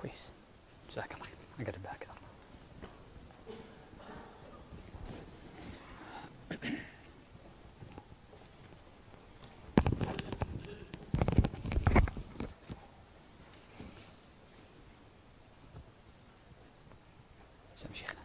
كويس، جزاك الله خير. أقربها أكثر. سم شيخنا.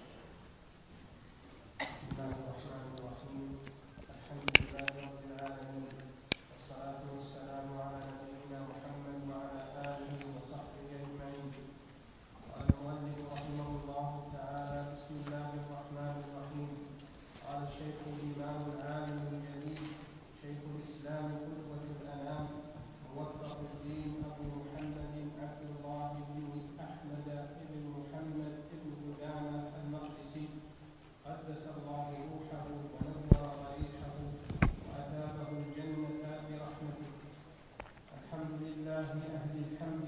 بسم الله الرحمن الرحيم. الحمد لله رب العالمين، والصلاة والسلام على نبينا محمد وعلى آله وصحبه أجمعين. قال المؤلف رحمه الله تعالى: بسم الله الرحمن الرحيم. قال الشيخ الإمام العالم الجليل شيخ الإسلام قدوة الأنام موفق الدين أبو محمد عبد الله بن أحمد بن محمد بن قدامة المقدسي قدس الله روحه ونور ضريحه وأثابه الجنة برحمته. الحمد لله أهل الحمد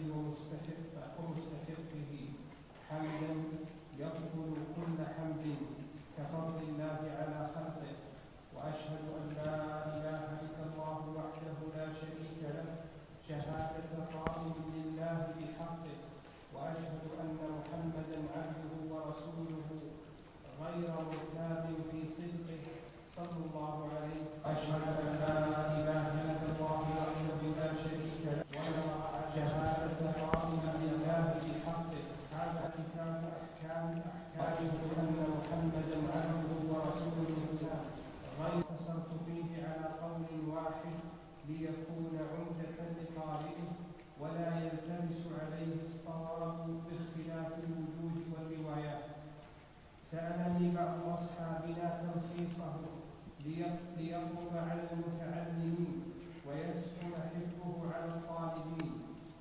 ومستحقه حمدا يفضل كل حمد كفضل الله على خلقه. وأشهد أن لا إله إلا الله وحده لا شريك له شهادة قائم لله بحقه. وأشهد أن محمدا عبده ورسوله غير مرتاب في صدقه صلى الله عليه. أشهد أن لا إله إلا الله وحده لا شريك له شهادة قائم لله بحقه. هذا كتاب أحكام. أشهد أن محمدا عبده ورسوله غير اقتصرت فيه على قول واحد ليكون عمدة لقارئه ولا يلتبس عليه الصواب باختلاف الوجوه والروايات. سألني بعض أصحابنا تلخيصه ليقرب على المتعلمين ويسهل حفظه على الطالبين،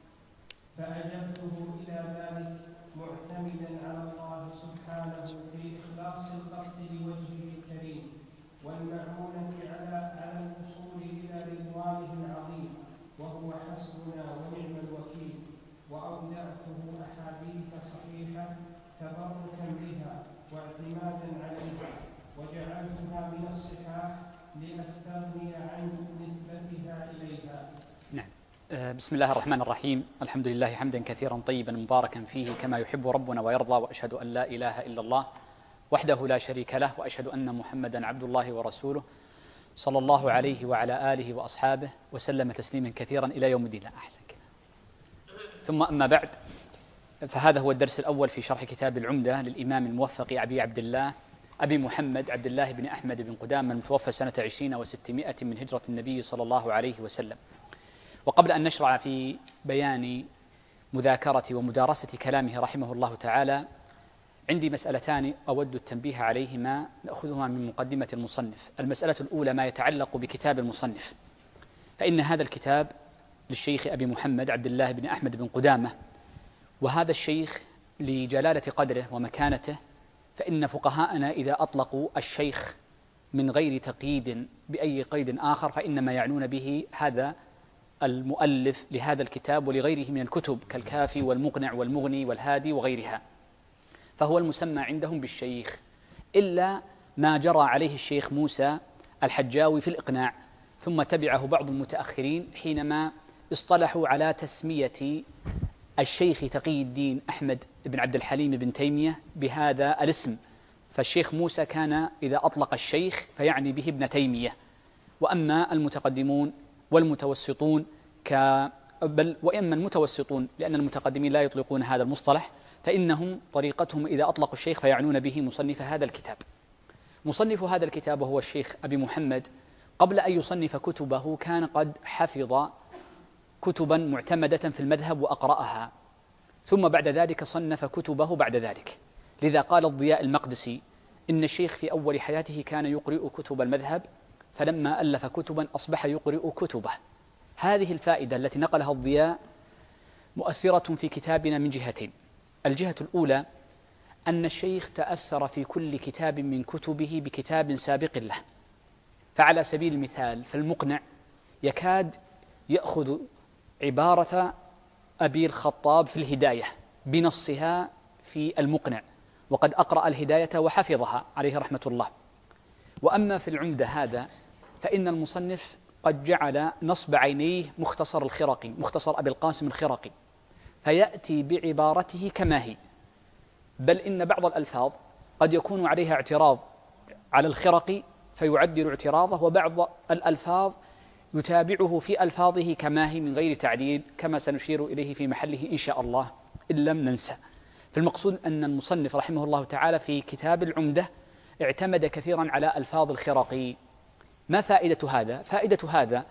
فأجبته إلى ذلك معتمدا على الله سبحانه في إخلاص القصد لوجهه الكريم والمعونة على الوصول إلى رضوانه العظيم، وهو حسبنا ونعم الوكيل. وأودعته أحاديث صحيحة تبركا بها واعتمادا عليها، وجعلتها من الصحاح لأستغني عن نسبتها إليها. نعم. بسم الله الرحمن الرحيم. الحمد لله حمدا كثيرا طيبا مباركا فيه كما يحب ربنا ويرضى. وأشهد أن لا إله إلا الله وحده لا شريك له، وأشهد أن محمدا عبد الله ورسوله صلى الله عليه وعلى آله وأصحابه وسلم تسليما كثيرا إلى يوم الدين. أحسن كذا. ثم أما بعد، فهذا هو الدرس الأول في شرح كتاب العمدة للإمام الموفق أبي محمد عبد الله بن أحمد بن قدامة المتوفى سنة 20 و600 من هجرة النبي صلى الله عليه وسلم. وقبل أن نشرع في بيان مذاكرة ومدارسة كلامه رحمه الله تعالى، عندي مسألتان أود التنبيه عليهما نأخذهما من مقدمة المصنف. المسألة الأولى ما يتعلق بكتاب المصنف، فإن هذا الكتاب للشيخ أبي محمد عبد الله بن أحمد بن قدامة، وهذا الشيخ لجلالة قدره ومكانته، فإن فقهاءنا إذا أطلقوا الشيخ من غير تقييد بأي قيد آخر فإنما يعنون به هذا المؤلف لهذا الكتاب ولغيره من الكتب كالكافي والمقنع والمغني والهادي وغيرها، فهو المسمى عندهم بالشيخ، إلا ما جرى عليه الشيخ موسى الحجاوي في الإقناع، ثم تبعه بعض المتأخرين حينما اصطلحوا على تسمية الشيخ تقي الدين أحمد بن عبد الحليم بن تيمية بهذا الاسم. فالشيخ موسى كان إذا أطلق الشيخ فيعني به ابن تيمية، وأما المتقدمون والمتوسطون وإما المتوسطون لأن المتقدمين لا يطلقون هذا المصطلح، فإنهم طريقتهم إذا أطلقوا الشيخ فيعنون به مصنف هذا الكتاب. مصنف هذا الكتاب وهو الشيخ أبي محمد، قبل أن يصنف كتبه كان قد حفظ كتبا معتمدة في المذهب وأقرأها، ثم بعد ذلك صنف كتبه بعد ذلك. لذا قال الضياء المقدسي إن الشيخ في أول حياته كان يقرئ كتب المذهب، فلما ألف كتبا أصبح يقرئ كتبه. هذه الفائدة التي نقلها الضياء مؤثرة في كتابنا من جهتين. الجهة الأولى أن الشيخ تأثر في كل كتاب من كتبه بكتاب سابق له، فعلى سبيل المثال فالمقنع يكاد يأخذ عبارة أبي الخطاب في الهداية بنصها في المقنع، وقد أقرأ الهداية وحفظها عليه رحمة الله. وأما في العمدة هذا فإن المصنف قد جعل نصب عينيه مختصر الخرقي، مختصر أبي القاسم الخرقي، فيأتي بعبارته كما هي، بل إن بعض الألفاظ قد يكون عليها اعتراض على الخرقي فيعدل اعتراضه، وبعض الألفاظ يتابعه في ألفاظه كما هي من غير تعديل، كما سنشير إليه في محله إن شاء الله إن لم ننسى. فالمقصود أن المصنف رحمه الله تعالى في كتاب العمدة اعتمد كثيرا على ألفاظ الخرقي. ما فائدة هذا؟ فائدة هذا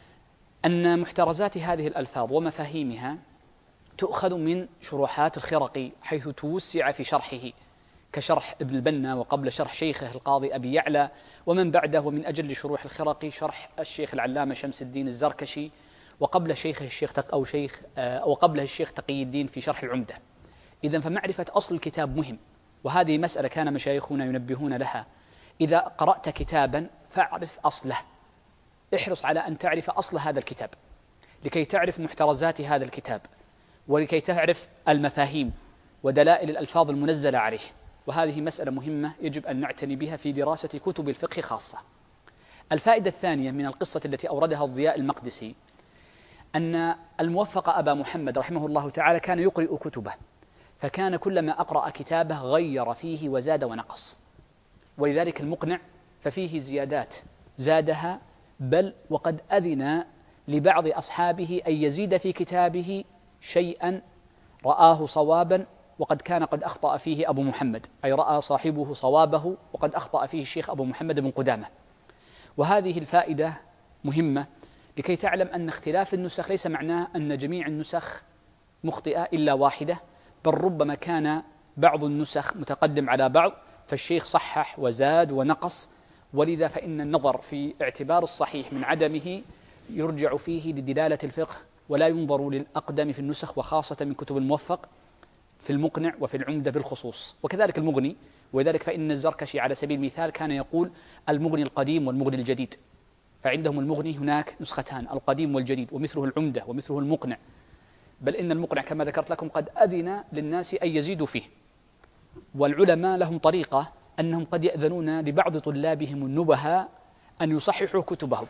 أن محترزات هذه الألفاظ ومفاهيمها تؤخذ من شروحات الخرقي، حيث توسع في شرحه كشرح ابن البنا، وقبل شرح شيخه القاضي أبي يعلى، ومن بعده ومن أجل شروح الخرقي شرح الشيخ العلامة شمس الدين الزركشي، وقبل شيخه الشيخ وقبله الشيخ تقي الدين في شرح العمدة. إذن فمعرفة أصل الكتاب مهم، وهذه مسألة كان مشايخنا ينبهون لها. إذا قرأت كتابا فاعرف أصله، احرص على أن تعرف أصل هذا الكتاب لكي تعرف محترزات هذا الكتاب، ولكي تعرف المفاهيم ودلائل الألفاظ المنزلة عليه. وهذه مسألة مهمة يجب أن نعتني بها في دراسة كتب الفقه خاصة. الفائدة الثانية من القصة التي أوردها الضياء المقدسي أن الموفق أبا محمد رحمه الله تعالى كان يقرئ كتبه، فكان كلما أقرأ كتابه غير فيه وزاد ونقص، ولذلك المقنع ففيه زيادات زادها، بل وقد أذن لبعض أصحابه أن يزيد في كتابه شيئا رآه صوابا وقد كان قد أخطأ فيه أبو محمد، أي رأى صاحبه صوابه وقد أخطأ فيه الشيخ أبو محمد بن قدامة. وهذه الفائدة مهمة لكي تعلم أن اختلاف النسخ ليس معناه أن جميع النسخ مخطئة إلا واحدة، بل ربما كان بعض النسخ متقدم على بعض، فالشيخ صحح وزاد ونقص. ولذا فإن النظر في اعتبار الصحيح من عدمه يرجع فيه لدلالة الفقه، ولا ينظر للأقدم في النسخ، وخاصة من كتب الموفق في المقنع وفي العمدة بالخصوص، وكذلك المغني. وذلك فإن الزركشي على سبيل المثال كان يقول المغني القديم والمغني الجديد، فعندهم المغني هناك نسختان، القديم والجديد، ومثله العمدة ومثله المقنع، بل إن المقنع كما ذكرت لكم قد أذن للناس أن يزيدوا فيه. والعلماء لهم طريقة أنهم قد يأذنون لبعض طلابهم النبهاء أن يصححوا كتبهم.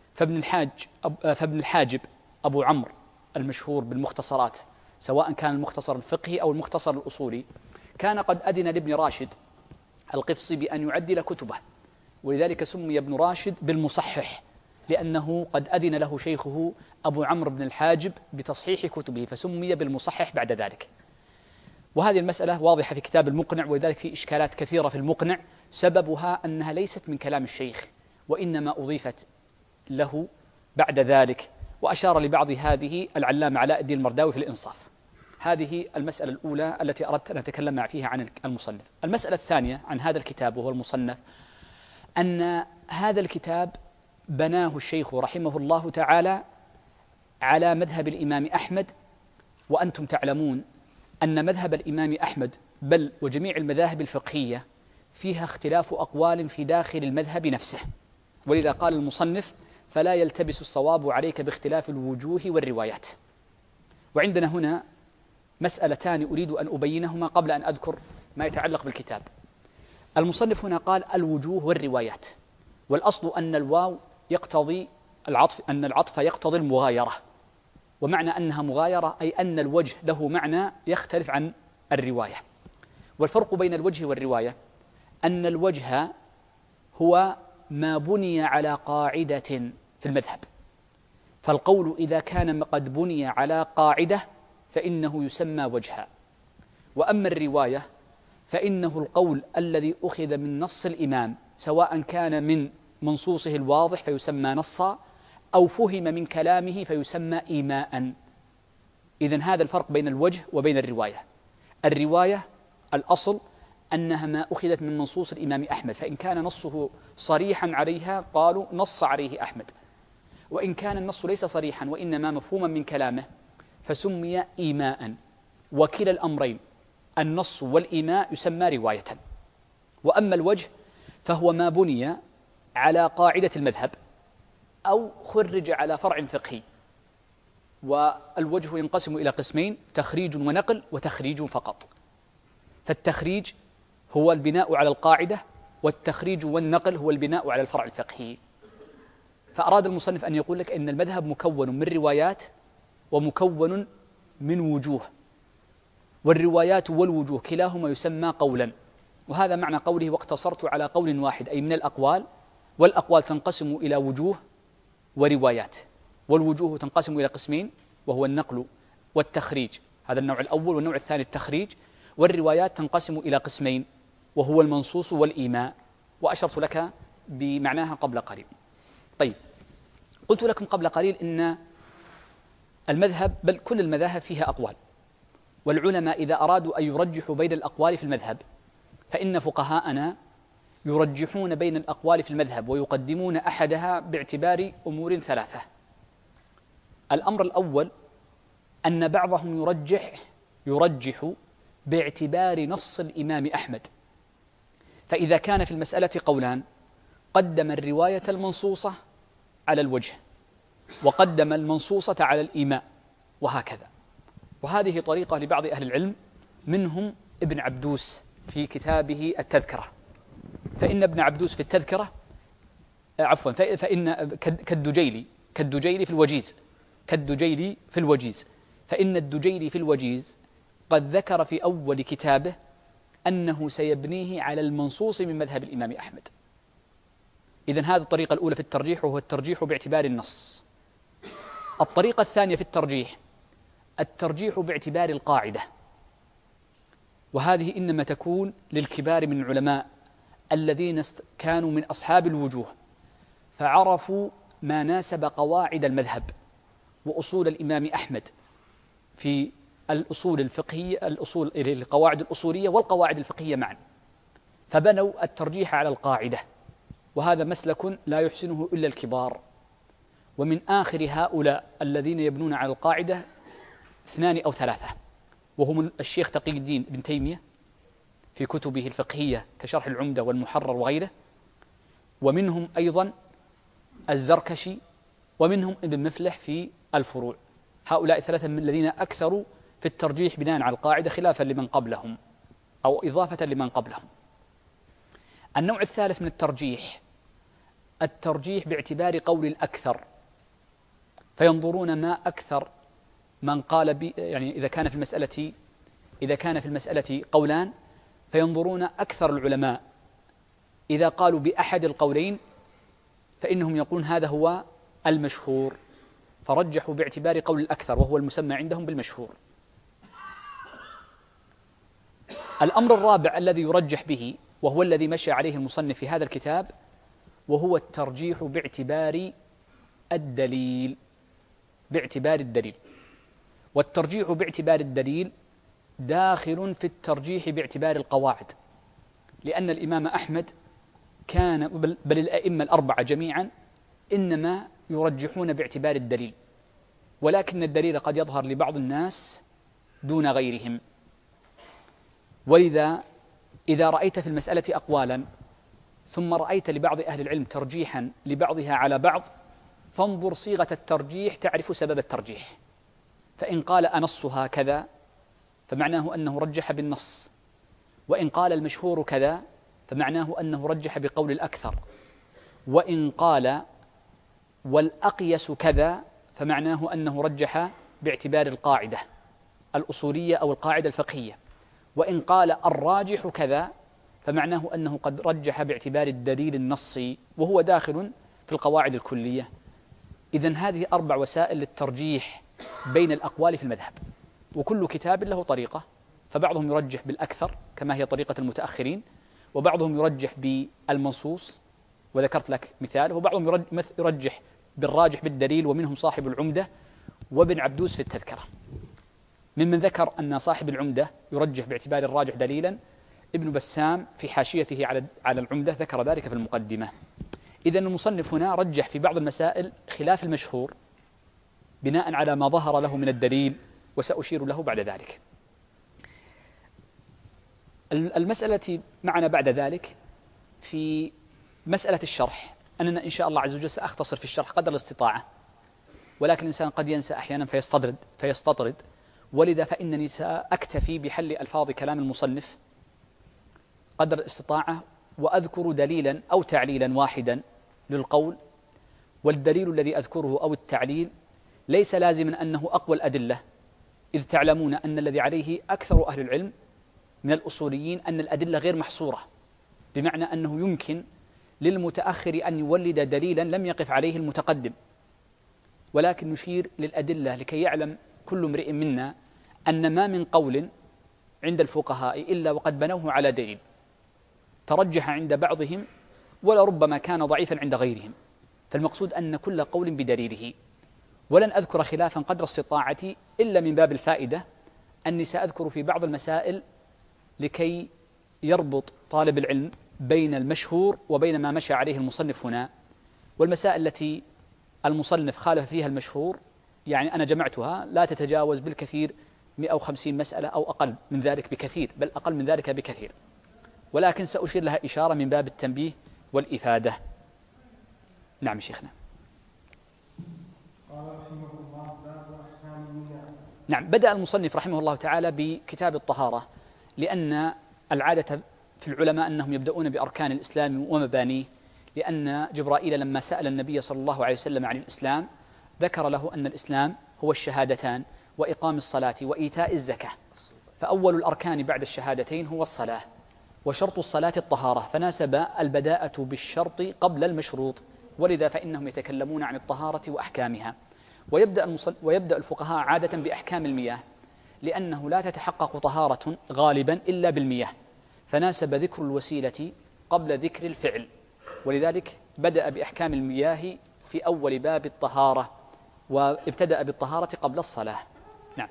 فابن الحاجب أبو عمرو المشهور بالمختصرات، سواء كان المختصر الفقهي أو المختصر الأصولي، كان قد أذن لابن راشد القفصي بأن يعدل كتبه، ولذلك سمي ابن راشد بالمصحح، لأنه قد أذن له شيخه أبو عمرو بن الحاجب بتصحيح كتبه، فسمي بالمصحح بعد ذلك. وهذه المسألة واضحة في كتاب المقنع، ولذلك في إشكالات كثيرة في المقنع سببها أنها ليست من كلام الشيخ، وإنما أضيفت له بعد ذلك، وأشار لبعض هذه العلامة علاء الدين المرداوي في الإنصاف. هذه المسألة الأولى التي أردت أن أتكلم فيها عن المصنف. المسألة الثانية عن هذا الكتاب وهو المصنف، أن هذا الكتاب بناه الشيخ رحمه الله تعالى على مذهب الإمام أحمد، وأنتم تعلمون أن مذهب الإمام أحمد بل وجميع المذاهب الفقهية فيها اختلاف أقوال في داخل المذهب نفسه، ولذا قال المصنف فلا يلتبس الصواب عليك باختلاف الوجوه والروايات. وعندنا هنا مسألتان أريد أن أبينهما قبل أن أذكر ما يتعلق بالكتاب. المصنف هنا قال الوجوه والروايات، والأصل أن الواو يقتضي العطف، أن العطف يقتضي المغايرة، ومعنى أنها مغايرة أي أن الوجه له معنى يختلف عن الرواية. والفرق بين الوجه والرواية أن الوجه هو ما بني على قاعدة في المذهب، فالقول إذا كان قد بني على قاعدة فإنه يسمى وجها. وأما الرواية فإنه القول الذي أخذ من نص الإمام، سواء كان من منصوصه الواضح فيسمى نصا، أو فهم من كلامه فيسمى إيماء. إذن هذا الفرق بين الوجه وبين الرواية. الرواية الأصل أنها ما أخذت من منصوص الإمام أحمد، فإن كان نصه صريحا عليها قالوا نص عليه أحمد، وإن كان النص ليس صريحا وإنما مفهوما من كلامه فسمي إيماء. وكلا الأمرين النص والإيماء يسمى رواية. وأما الوجه فهو ما بني على قاعدة المذهب أو خرج على فرع فقهي. والوجه ينقسم إلى قسمين: تخريج ونقل وتخريج فقط. فالتخريج هو البناء على القاعدة، والتخريج والنقل هو البناء على الفرع الفقهي. فأراد المصنف أن يقول لك إن المذهب مكون من روايات ومكون من وجوه، والروايات والوجوه كلاهما يسمى قولا، وهذا معنى قوله واقتصرت على قول واحد، أي من الأقوال. والأقوال تنقسم إلى وجوه وروايات، والوجوه تنقسم إلى قسمين، وهو النقل والتخريج، هذا النوع الأول، والنوع الثاني التخريج. والروايات تنقسم إلى قسمين، وهو المنصوص والإيماء، وأشرت لك بمعناها قبل قليل. طيب، قلت لكم قبل قليل إن المذهب، بل كل المذاهب فيها أقوال، والعلماء إذا أرادوا أن يرجحوا بين الأقوال في المذهب فإن فقهاءنا يرجحون بين الأقوال في المذهب ويقدمون أحدها باعتبار أمور ثلاثة. الأمر الأول أن بعضهم يرجح باعتبار نص الإمام أحمد، فإذا كان في المسألة قولان قدم الرواية المنصوصة على الوجه، وقدم المنصوصة على الإيماء، وهكذا. وهذه طريقة لبعض أهل العلم، منهم ابن عبدوس في كتابه التذكرة، فإن ابن عبدوس في التذكرة فإن كالدجيلي في الوجيز، فإن الدجيلي في الوجيز قد ذكر في أول كتابه أنه سيبنيه على المنصوص من مذهب الإمام أحمد. إذن هذه الطريقة الأولى في الترجيح، وهو الترجيح باعتبار النص. الطريقة الثانية في الترجيح باعتبار القاعدة، وهذه إنما تكون للكبار من العلماء الذين كانوا من أصحاب الوجوه، فعرفوا ما ناسب قواعد المذهب وأصول الإمام أحمد في الأصول الفقهية، القواعد الأصولية والقواعد الفقهية معا، فبنوا الترجيح على القاعدة، وهذا مسلك لا يحسنه إلا الكبار. ومن آخر هؤلاء الذين يبنون على القاعدة 2 أو 3، وهم الشيخ تقي الدين ابن تيمية في كتبه الفقهية كشرح العمدة والمحرر وغيره، ومنهم أيضا الزركشي، ومنهم ابن مفلح في الفروع. هؤلاء 3 من الذين أكثروا في الترجيح بناء على القاعدة، خلافا لمن قبلهم أو إضافة لمن قبلهم. النوع الثالث من الترجيح باعتبار قول الأكثر، فينظرون ما أكثر من قال يعني إذا كان في المسألة قولان، فينظرون أكثر العلماء إذا قالوا بأحد القولين فإنهم يقولون هذا هو المشهور، فرجحوا باعتبار قول الأكثر، وهو المسمى عندهم بالمشهور. الأمر الرابع الذي يرجح به، وهو الذي مشى عليه المصنف في هذا الكتاب، وهو الترجيح باعتبار الدليل. والترجيح باعتبار الدليل داخل في الترجيح باعتبار القواعد، لأن الإمام أحمد كان، بل الأئمة الأربعة جميعا، إنما يرجحون باعتبار الدليل، ولكن الدليل قد يظهر لبعض الناس دون غيرهم. ولذا إذا رأيت في المسألة أقوالا ثم رأيت لبعض أهل العلم ترجيحا لبعضها على بعض، فانظر صيغة الترجيح تعرف سبب الترجيح. فإن قال أنصها كذا فمعناه أنه رجح بالنص، وإن قال المشهور كذا فمعناه أنه رجح بقول الأكثر، وإن قال والأقيس كذا فمعناه أنه رجح باعتبار القاعدة الأصولية أو القاعدة الفقهية، وإن قال الراجح كذا فمعناه أنه قد رجح باعتبار الدليل النصي، وهو داخل في القواعد الكلية. إذن هذه 4 وسائل للترجيح بين الأقوال في المذهب، وكل كتاب له طريقة، فبعضهم يرجح بالأكثر كما هي طريقة المتأخرين، وبعضهم يرجح بالمنصوص وذكرت لك مثال، وبعضهم يرجح بالراجح بالدليل، ومنهم صاحب العمدة وابن عبدوس في التذكرة. ممن ذكر أن صاحب العمدة يرجح باعتبار الراجح دليلا ابن بسام في حاشيته على العمدة ذكر ذلك في المقدمة. إذن المصنف هنا رجح في بعض المسائل خلاف المشهور بناء على ما ظهر له من الدليل، وسأشير له بعد ذلك. المسألة معنا بعد ذلك في مسألة الشرح، أننا إن شاء الله عز وجل سأختصر في الشرح قدر الاستطاعة، ولكن الإنسان قد ينسى أحيانا فيستطرد، ولذا فإنني سأكتفي بحل ألفاظ كلام المصنف قدر الاستطاعة، وأذكر دليلا أو تعليلا واحدا للقول، والدليل الذي أذكره أو التعليل ليس لازما أنه أقوى الأدلة، إذ تعلمون أن الذي عليه أكثر أهل العلم من الأصوليين أن الأدلة غير محصورة، بمعنى أنه يمكن للمتأخر أن يولد دليلا لم يقف عليه المتقدم، ولكن نشير للأدلة لكي يعلم كل امرئ منا أن ما من قول عند الفقهاء إلا وقد بنوه على دليل ترجح عند بعضهم ولربما كان ضعيفا عند غيرهم، فالمقصود أن كل قول بدليله. ولن أذكر خلافا قدر استطاعتي إلا من باب الفائدة، أني سأذكر في بعض المسائل لكي يربط طالب العلم بين المشهور وبين ما مشى عليه المصنف هنا. والمسائل التي المصنف خالف فيها المشهور يعني أنا جمعتها لا تتجاوز بالكثير 150 مسألة أو أقل من ذلك بكثير، بل أقل من ذلك بكثير، ولكن سأشير لها إشارة من باب التنبيه والإفادة. نعم شيخنا. قال رحمه الله: باب أحكام المياه. نعم، بدأ المصنف رحمه الله تعالى بكتاب الطهارة، لأن العادة في العلماء أنهم يبدأون بأركان الإسلام ومبانيه، لأن جبرائيل لما سأل النبي صلى الله عليه وسلم عن الإسلام ذكر له أن الإسلام هو الشهادتان وإقام الصلاة وإيتاء الزكاة، فأول الأركان بعد الشهادتين هو الصلاة، وشرط الصلاة الطهارة، فناسب البداءة بالشرط قبل المشروط، ولذا فإنهم يتكلمون عن الطهارة وأحكامها. ويبدأ الفقهاء عادة بأحكام المياه، لأنه لا تتحقق طهارة غالبا إلا بالمياه، فناسب ذكر الوسيلة قبل ذكر الفعل، ولذلك بدأ بأحكام المياه في أول باب الطهارة، وابتدأ بالطهارة قبل الصلاة. نعم.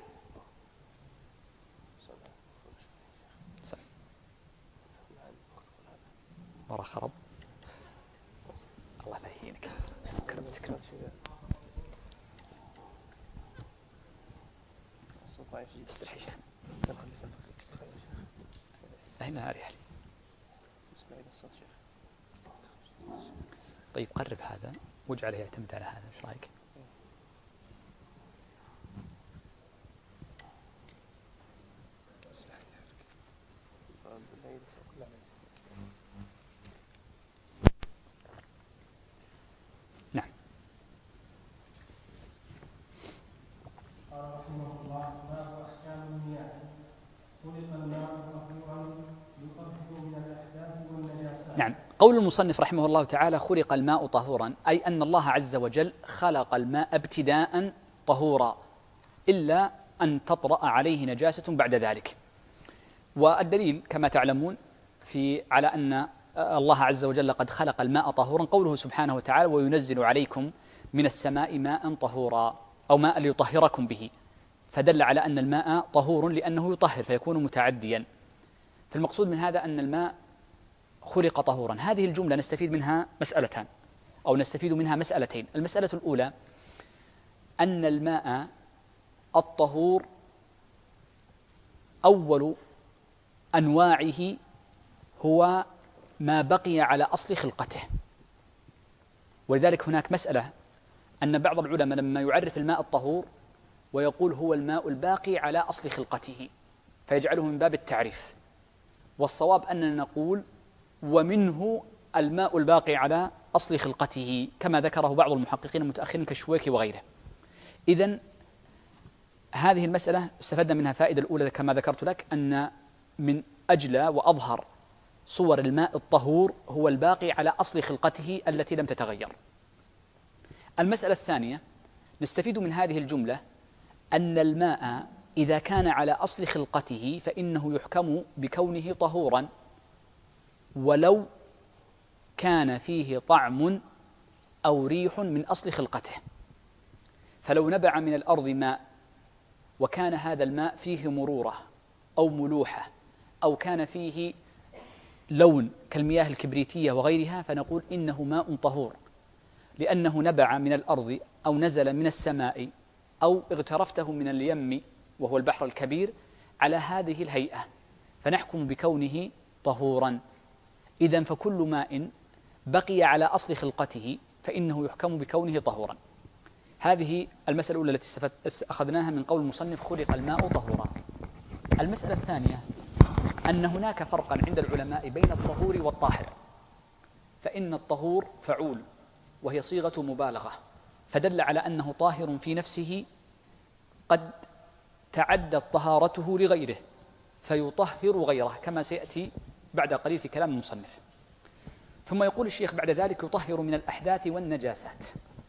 ورا خرب الله لا يهينك. كرمت استرحي شيخ. هنا أريح لي. طيب قرب هذا واجعله يعتمد على هذا، ايش رايك؟ نعم. قال رحمه الله: باب أحكام المياه. خلق الماء طهورا يطهر من الأحداث والنجاسات. نعم، قول المصنف رحمه الله تعالى: خلق الماء طهورا، أي أن الله عز وجل خلق الماء ابتداء طهورا إلا أن تطرأ عليه نجاسة بعد ذلك. والدليل كما تعلمون على أن الله عز وجل قد خلق الماء طهورا قوله سبحانه وتعالى: وينزل عليكم من السماء ماء طهورا، أو ماء ليطهركم به، فدل على أن الماء طهور لأنه يطهر فيكون متعديا. فالمقصود من هذا أن الماء خلق طهورا. هذه الجملة نستفيد منها مسألتان، أو نستفيد منها مسألتين. المسألة الأولى أن الماء الطهور أول أنواعه هو ما بقي على أصل خلقته، ولذلك هناك مسألة أن بعض العلماء لما يعرف الماء الطهور ويقول هو الماء الباقي على أصل خلقته فيجعله من باب التعريف، والصواب أننا نقول ومنه الماء الباقي على أصل خلقته، كما ذكره بعض المحققين المتأخرين كالشويكي وغيره. إذن هذه المسألة استفدنا منها فائدة الأولى كما ذكرت لك، أن من أجل وأظهر صور الماء الطهور هو الباقي على أصل خلقته التي لم تتغير. المسألة الثانية نستفيد من هذه الجملة أن الماء إذا كان على أصل خلقته فإنه يحكم بكونه طهورا ولو كان فيه طعم أو ريح من أصل خلقته. فلو نبع من الأرض ماء وكان هذا الماء فيه مرورة أو ملوحة أو كان فيه لون كالمياه الكبريتية وغيرها، فنقول إنه ماء طهور لأنه نبع من الأرض أو نزل من السماء أو اغترفته من اليم وهو البحر الكبير على هذه الهيئة، فنحكم بكونه طهورا. إذن فكل ماء بقي على أصل خلقته فإنه يحكم بكونه طهورا. هذه المسألة الأولى التي أخذناها من قول المصنف: خلق الماء طهورا. المسألة الثانية أن هناك فرقا عند العلماء بين الطهور والطاهر، فإن الطهور فعول وهي صيغة مبالغة، فدل على أنه طاهر في نفسه قد تعدت طهارته لغيره فيطهر غيره، كما سيأتي بعد قليل في كلام المصنف. ثم يقول الشيخ بعد ذلك: يطهر من الأحداث والنجاسات.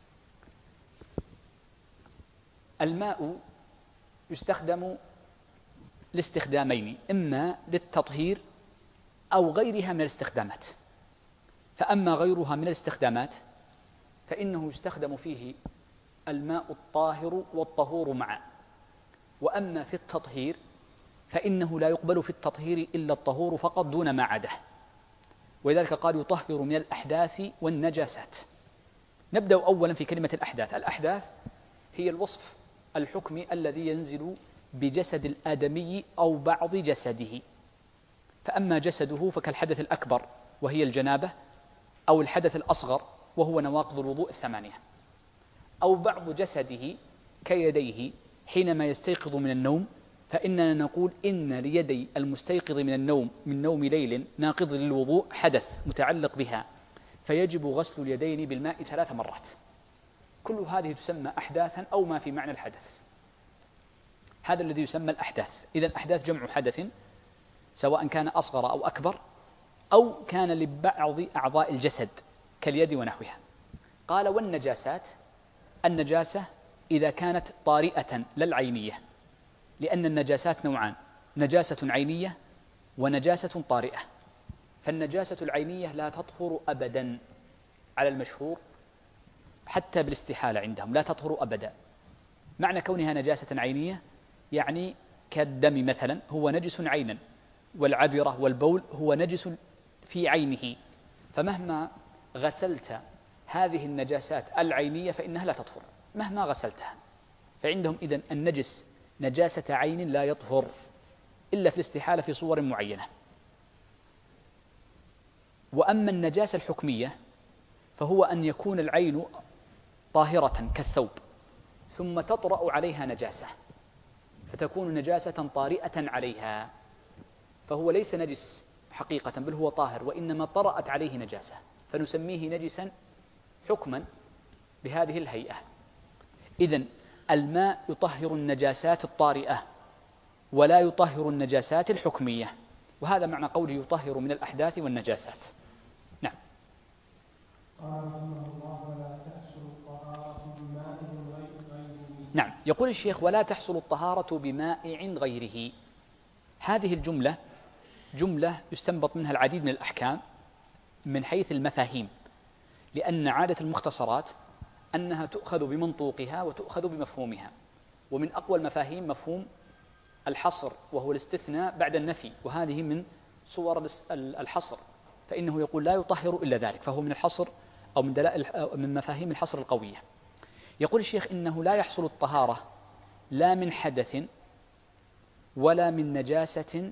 الماء يستخدم لاستخدامين: إما للتطهير أو غيرها من الاستخدامات. فأما غيرها من الاستخدامات فإنه يستخدم فيه الماء الطاهر والطهور معا. وأما في التطهير فإنه لا يقبل في التطهير إلا الطهور فقط دون ما عداه، ولذلك قال يطهر من الأحداث والنجاسات. نبدأ أولا في كلمة الأحداث. الأحداث هي الوصف الحكمي الذي ينزل بجسد الآدمي أو بعض جسده. فأما جسده فكالحدث الأكبر وهي الجنابة، أو الحدث الأصغر وهو نواقض الوضوء 8، أو بعض جسده كيديه حينما يستيقظ من النوم، فإننا نقول إن ليدي المستيقظ من نوم ليل ناقض للوضوء حدث متعلق بها، فيجب غسل اليدين بالماء 3 مرات. كل هذه تسمى أحداثا أو ما في معنى الحدث. هذا الذي يسمى الأحداث. إذن أحداث جمع حدث، سواء كان أصغر أو أكبر، أو كان لبعض أعضاء الجسد كاليد ونحوها. قال: والنجاسات، النجاسة إذا كانت طارئة لا العينية، لأن النجاسات نوعان: نجاسة عينية ونجاسة طارئة. فالنجاسة العينية لا تطهر أبدا على المشهور، حتى بالاستحالة عندهم لا تطهر أبدا. معنى كونها نجاسة عينية يعني كالدم مثلا، هو نجس عينا، والعذرة والبول هو نجس في عينه، فمهما غسلت هذه النجاسات العينية فإنها لا تطهر مهما غسلتها. فعندهم إذن النجس نجاسة عين لا يطهر إلا في الاستحالة في صور معينة. وأما النجاسة الحكمية فهو أن يكون العين طاهرة كالثوب ثم تطرأ عليها نجاسة فتكون نجاسة طارئة عليها، فهو ليس نجس حقيقة بل هو طاهر، وإنما طرأت عليه نجاسة، فنسميه نجسا حكما بهذه الهيئة. إذن الماء يطهر النجاسات الطارئة ولا يطهر النجاسات الحكمية، وهذا معنى قوله يطهر من الأحداث والنجاسات. نعم. نعم، يقول الشيخ: ولا تحصل الطهارة بمائع غيره. هذه الجملة جملة يستنبط منها العديد من الأحكام من حيث المفاهيم، لأن عادة المختصرات أنها تؤخذ بمنطوقها وتؤخذ بمفهومها. ومن أقوى المفاهيم مفهوم الحصر، وهو الاستثناء بعد النفي، وهذه من صور الحصر، فإنه يقول لا يطهر إلا ذلك، فهو من الحصر أو من دلائل من مفاهيم الحصر القوية. يقول الشيخ: إنه لا يحصل الطهارة لا من حدث ولا من نجاسة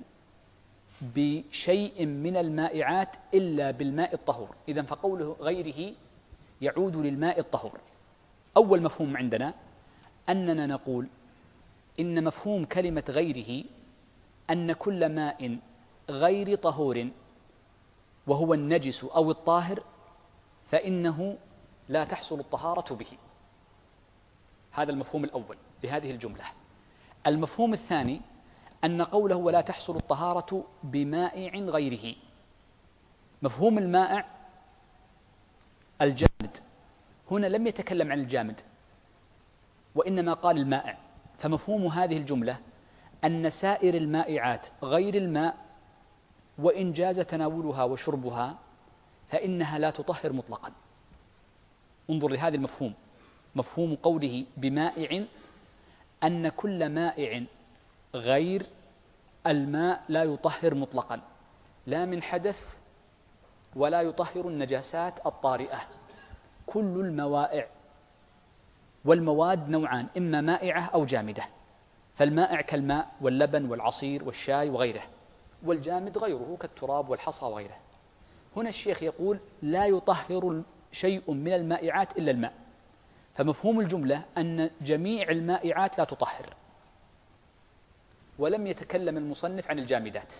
بشيء من المائعات إلا بالماء الطهور. إذن فقوله غيره يعود للماء الطهور. أول مفهوم عندنا أننا نقول إن مفهوم كلمة غيره أن كل ماء غير طهور وهو النجس أو الطاهر فإنه لا تحصل الطهارة به. هذا المفهوم الأول لهذه الجملة. المفهوم الثاني أن قوله ولا تحصل الطهارة بمائع غيره، مفهوم المائع الجامد، هنا لم يتكلم عن الجامد وإنما قال المائع، فمفهوم هذه الجملة أن سائر المائعات غير الماء وإن جاز تناولها وشربها فإنها لا تطهر مطلقا. انظر لهذا المفهوم، مفهوم قوله بمائع أن كل مائع غير الماء لا يطهر مطلقا، لا من حدث ولا يطهر النجاسات الطارئة. كل الموائع، والمواد نوعان: إما مائعة أو جامدة، فالمائع كالماء واللبن والعصير والشاي وغيره، والجامد غيره كالتراب والحصى وغيره. هنا الشيخ يقول لا يطهر شيء من المائعات إلا الماء، فمفهوم الجملة أن جميع المائعات لا تطهر، ولم يتكلم المصنف عن الجامدات.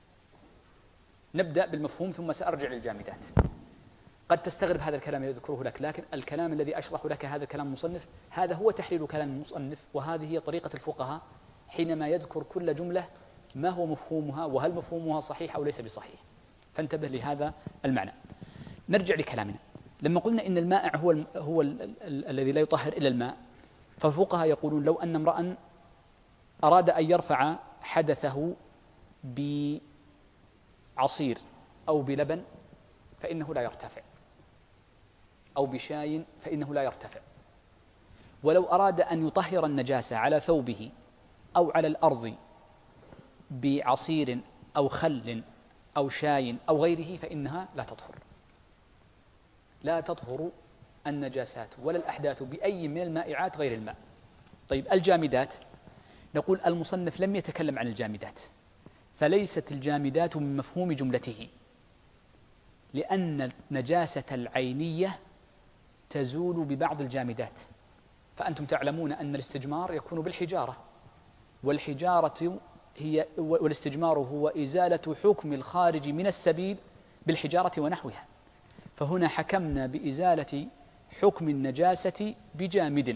نبدأ بالمفهوم ثم سأرجع للجامدات. قد تستغرب هذا الكلام يذكره لك، لكن الكلام الذي أشرح لك هذا الكلام المصنف هذا هو تحليل كلام المصنف، وهذه هي طريقة الفقهاء حينما يذكر كل جملة ما هو مفهومها وهل مفهومها صحيح أو ليس بصحيح، فانتبه لهذا المعنى. نرجع لكلامنا. لما قلنا إن المائع هو الذي لا يطهر إلا الماء، فالفقهاء يقولون لو أن امرأ أراد أن يرفع حدثه بعصير أو بلبن فإنه لا يرتفع، أو بشاي فإنه لا يرتفع. ولو أراد أن يطهر النجاسة على ثوبه أو على الأرض بعصير أو خل أو شاي أو غيره فإنها لا تطهر. لا تطهر النجاسات ولا الأحداث بأي من المائعات غير الماء. طيب الجامدات، نقول المصنف لم يتكلم عن الجامدات، فليست الجامدات من مفهوم جملته، لأن النجاسة العينية تزول ببعض الجامدات. فأنتم تعلمون أن الاستجمار يكون بالحجارة، والاستجمار هو إزالة حكم الخارج من السبيل بالحجارة ونحوها، فهنا حكمنا بإزالة حكم النجاسة بجامد.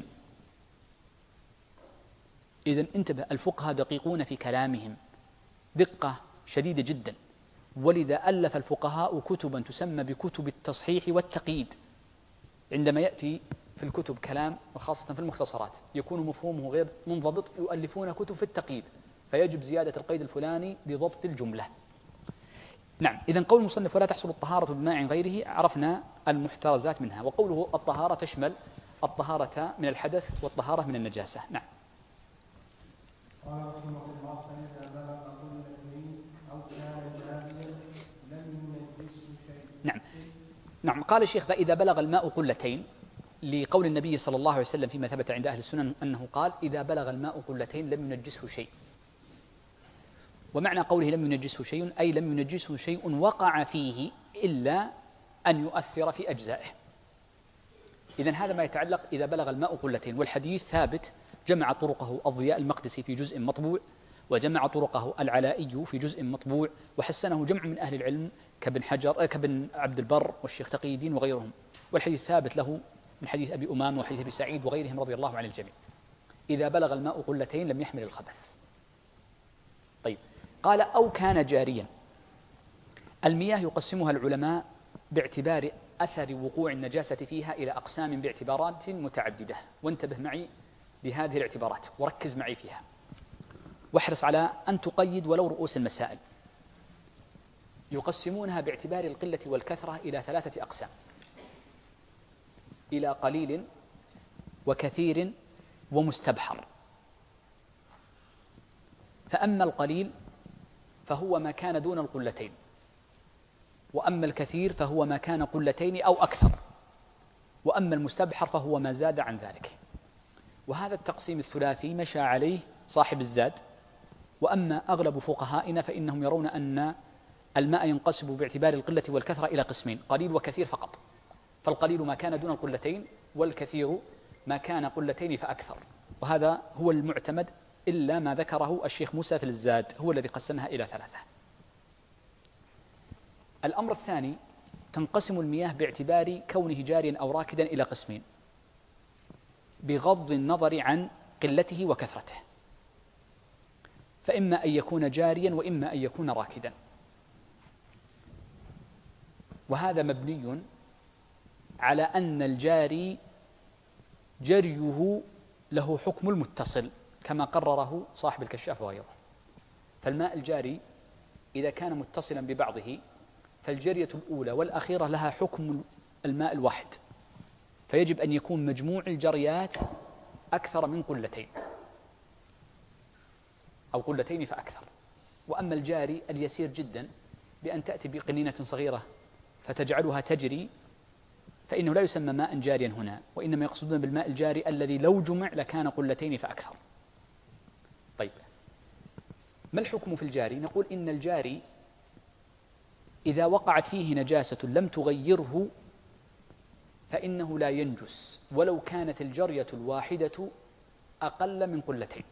إذن انتبه، الفقهاء دقيقون في كلامهم دقة شديدة جدا، ولذا ألف الفقهاء كتبا تسمى بكتب التصحيح والتقييد. عندما يأتي في الكتب كلام، وخاصة في المختصرات، يكون مفهومه غير منضبط، يؤلفون كتب في التقييد، فيجب زيادة القيد الفلاني لضبط الجملة. نعم، إذن قول المصنف ولا تحصل الطهارة بماء غيره، عرفنا المحترزات منها. وقوله الطهارة تشمل الطهارة من الحدث والطهارة من النجاسة. نعم. قال رحمه الله: فإذا بلغ قلتين أو كان جاريا لم ينجسه شيء. نعم. قال الشيخ: فإذا بلغ الماء قلتين، لقول النبي صلى الله عليه وسلم فيما ثبت عند أهل السنن أنه قال: إذا بلغ الماء قلتين لم ينجسه شيء. ومعنى قوله لم ينجسه شيء أي لم ينجسه شيء وقع فيه إلا أن يؤثر في أجزائه. إذن هذا ما يتعلق إذا بلغ الماء قلتين. والحديث ثابت، جمع طرقه الضياء المقدسي في جزء مطبوع، وجمع طرقه العلائي في جزء مطبوع، وحسنه جمع من أهل العلم كابن عبد البر والشيخ تقي الدين وغيرهم. والحديث ثابت له من حديث أبي أمام وحديث أبي سعيد وغيرهم رضي الله عن الجميع. إذا بلغ الماء قلتين لم يحمل الخبث. طيب، قال: أو كان جاريا. المياه يقسمها العلماء باعتبار أثر وقوع النجاسة فيها إلى أقسام باعتبارات متعددة، وانتبه معي لهذه الاعتبارات وركز معي فيها، واحرص على أن تقيد ولو رؤوس المسائل. يقسمونها باعتبار القلة والكثرة إلى 3 أقسام: إلى قليل وكثير ومستبحر. فأما القليل فهو ما كان دون القلتين، وأما الكثير فهو ما كان قلتين أو أكثر، وأما المستبحر فهو ما زاد عن ذلك. وهذا التقسيم الثلاثي مشى عليه صاحب الزاد. وأما أغلب فقهائنا فإنهم يرون أن الماء ينقسم باعتبار القلة والكثرة إلى قسمين: قليل وكثير فقط. فالقليل ما كان دون القلتين، والكثير ما كان قلتين فأكثر. وهذا هو المعتمد، إلا ما ذكره الشيخ موسى في الزاد، هو الذي قسمها إلى 3. الأمر الثاني: تنقسم المياه باعتبار كونه جاريا أو راكدا إلى قسمين، بغض النظر عن قلته وكثرته، فإما أن يكون جاريا وإما أن يكون راكدا. وهذا مبني على أن الجاري جريه له حكم المتصل كما قرره صاحب الكشاف وغيره. فالماء الجاري إذا كان متصلا ببعضه فالجرية الأولى والأخيرة لها حكم الماء الواحد، فيجب أن يكون مجموع الجريات أكثر من قلتين أو قلتين فأكثر. وأما الجاري اليسير جدا بأن تأتي بقنينة صغيرة فتجعلها تجري، فإنه لا يسمى ماء جاريا هنا، وإنما يقصدون بالماء الجاري الذي لو جمع لكان قلتين فأكثر. طيب، ما الحكم في الجاري؟ نقول إن الجاري إذا وقعت فيه نجاسة لم تغيره فإنه لا ينجس ولو كانت الجرية الواحدة أقل من قلتين.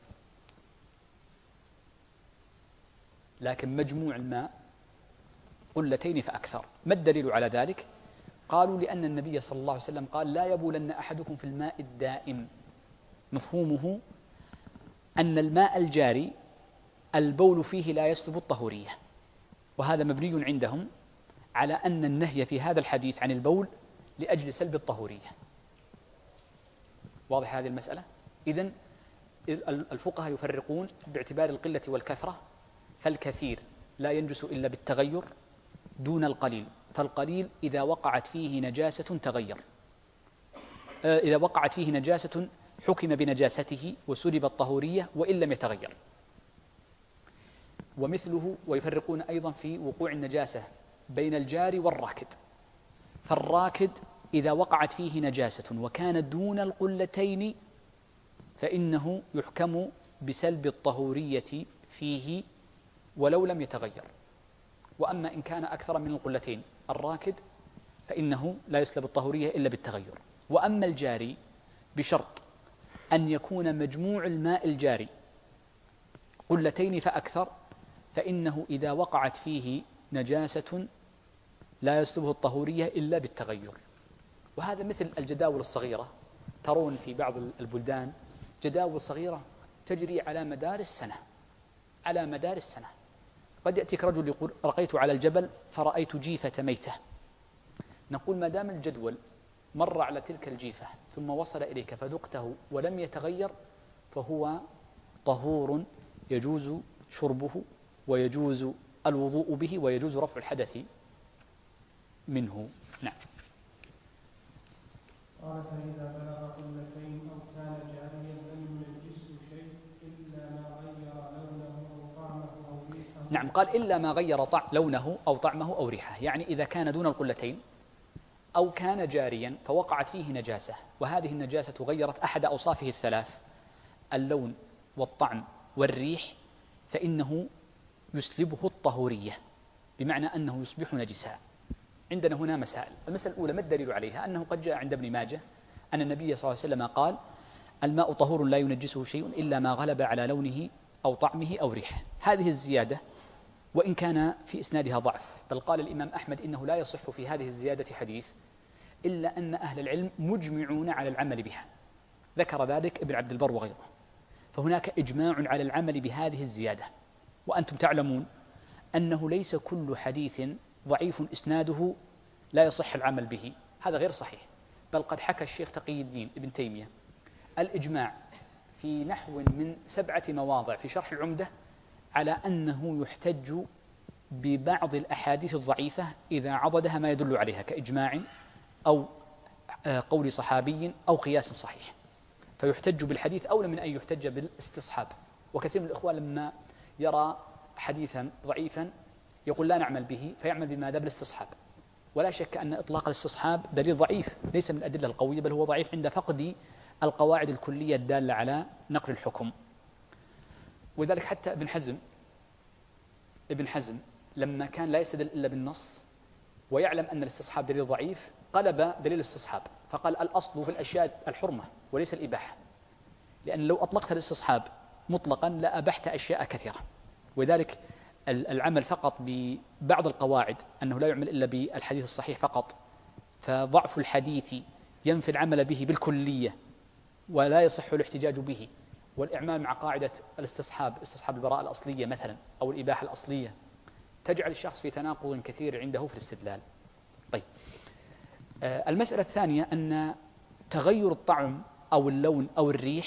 لكن مجموع الماء قلتين فأكثر. ما الدليل على ذلك؟ قالوا: لأن النبي صلى الله عليه وسلم قال: لا يبولن أحدكم في الماء الدائم. مفهومه أن الماء الجاري البول فيه لا يسلب الطهورية، وهذا مبني عندهم على أن النهي في هذا الحديث عن البول لأجل سلب الطهورية. واضح هذه المسألة؟ إذن الفقهاء يفرقون باعتبار القلة والكثرة، فالكثير لا ينجس إلا بالتغير دون القليل، فالقليل إذا وقعت فيه نجاسة تغير، إذا وقعت فيه نجاسة حكم بنجاسته وسلب الطهورية وإن لم يتغير. ومثله ويفرقون أيضا في وقوع النجاسة بين الجاري والراكد، فالراكد إذا وقعت فيه نجاسة وكان دون القلتين فإنه يحكم بسلب الطهورية فيه ولو لم يتغير. وأما إن كان أكثر من القلتين الراكد فإنه لا يسلب الطهورية إلا بالتغير. وأما الجاري بشرط أن يكون مجموع الماء الجاري قلتين فأكثر، فإنه إذا وقعت فيه نجاسة لا يسلبه الطهورية إلا بالتغير. وهذا مثل الجداول الصغيرة، ترون في بعض البلدان جداول صغيرة تجري على مدار السنة، على مدار السنة. قد يأتيك رجل يقول رقيت على الجبل فرأيت جيفة ميتة، نقول ما دام الجدول مر على تلك الجيفة ثم وصل إليك فذقته ولم يتغير فهو طهور يجوز شربه ويجوز الوضوء به ويجوز رفع الحدث منه. نعم. قال فإذا بلغ قلتين أو كان جاريا لم ينجسه شيء إلا ما غير لونه أو طعمه أو ريحه. نعم، قال إلا ما غير لونه أو طعمه أو ريحه، يعني إذا كان دون القلتين أو كان جاريا فوقعت فيه نجاسة، وهذه النجاسة غيرت أحد أوصافه الثلاث اللون والطعم والريح، فإنه يسلبه الطهورية، بمعنى أنه يصبح نجسا. عندنا هنا مسائل. المسألة الأولى ما الدليل عليها؟ أنه قد جاء عند ابن ماجه أن النبي صلى الله عليه وسلم قال الماء طهور لا ينجسه شيء إلا ما غلب على لونه أو طعمه أو ريحه. هذه الزيادة وإن كان في إسنادها ضعف، بل قال الإمام أحمد إنه لا يصح في هذه الزيادة حديث، إلا أن أهل العلم مجمعون على العمل بها، ذكر ذلك ابن عبد البر وغيره، فهناك إجماع على العمل بهذه الزيادة. وأنتم تعلمون أنه ليس كل حديث ضعيف إسناده لا يصح العمل به، هذا غير صحيح، بل قد حكى الشيخ تقي الدين ابن تيمية الإجماع في نحو من 7 مواضع في شرح العمدة على أنه يحتج ببعض الأحاديث الضعيفة إذا عضدها ما يدل عليها كإجماع أو قول صحابي أو قياس صحيح، فيحتج بالحديث أولى من أن يحتج بالاستصحاب. وكثير من الإخوان لما يرى حديثا ضعيفا يقول لا نعمل به، فيعمل بماذا؟ بالاستصحاب. ولا شك أن إطلاق الاستصحاب دليل ضعيف ليس من الأدلة القوية، بل هو ضعيف عند فقد القواعد الكلية الدالة على نقل الحكم. ولذلك حتى ابن حزم لما كان لا يستدل إلا بالنص ويعلم أن الاستصحاب دليل ضعيف قلب دليل الاستصحاب فقال الأصل في الأشياء الحرمة وليس الإباحة، لأن لو أطلقت الاستصحاب مطلقا لأبحت أشياء كثيرة. وذلك العمل فقط ببعض القواعد أنه لا يعمل إلا بالحديث الصحيح فقط، فضعف الحديث ينفي العمل به بالكلية ولا يصح الاحتجاج به، والإعمال مع قاعدة استصحاب البراءة الأصلية مثلا أو الإباحة الأصلية تجعل الشخص في تناقض كثير عنده في الاستدلال. طيب، المسألة الثانية أن تغير الطعم أو اللون أو الريح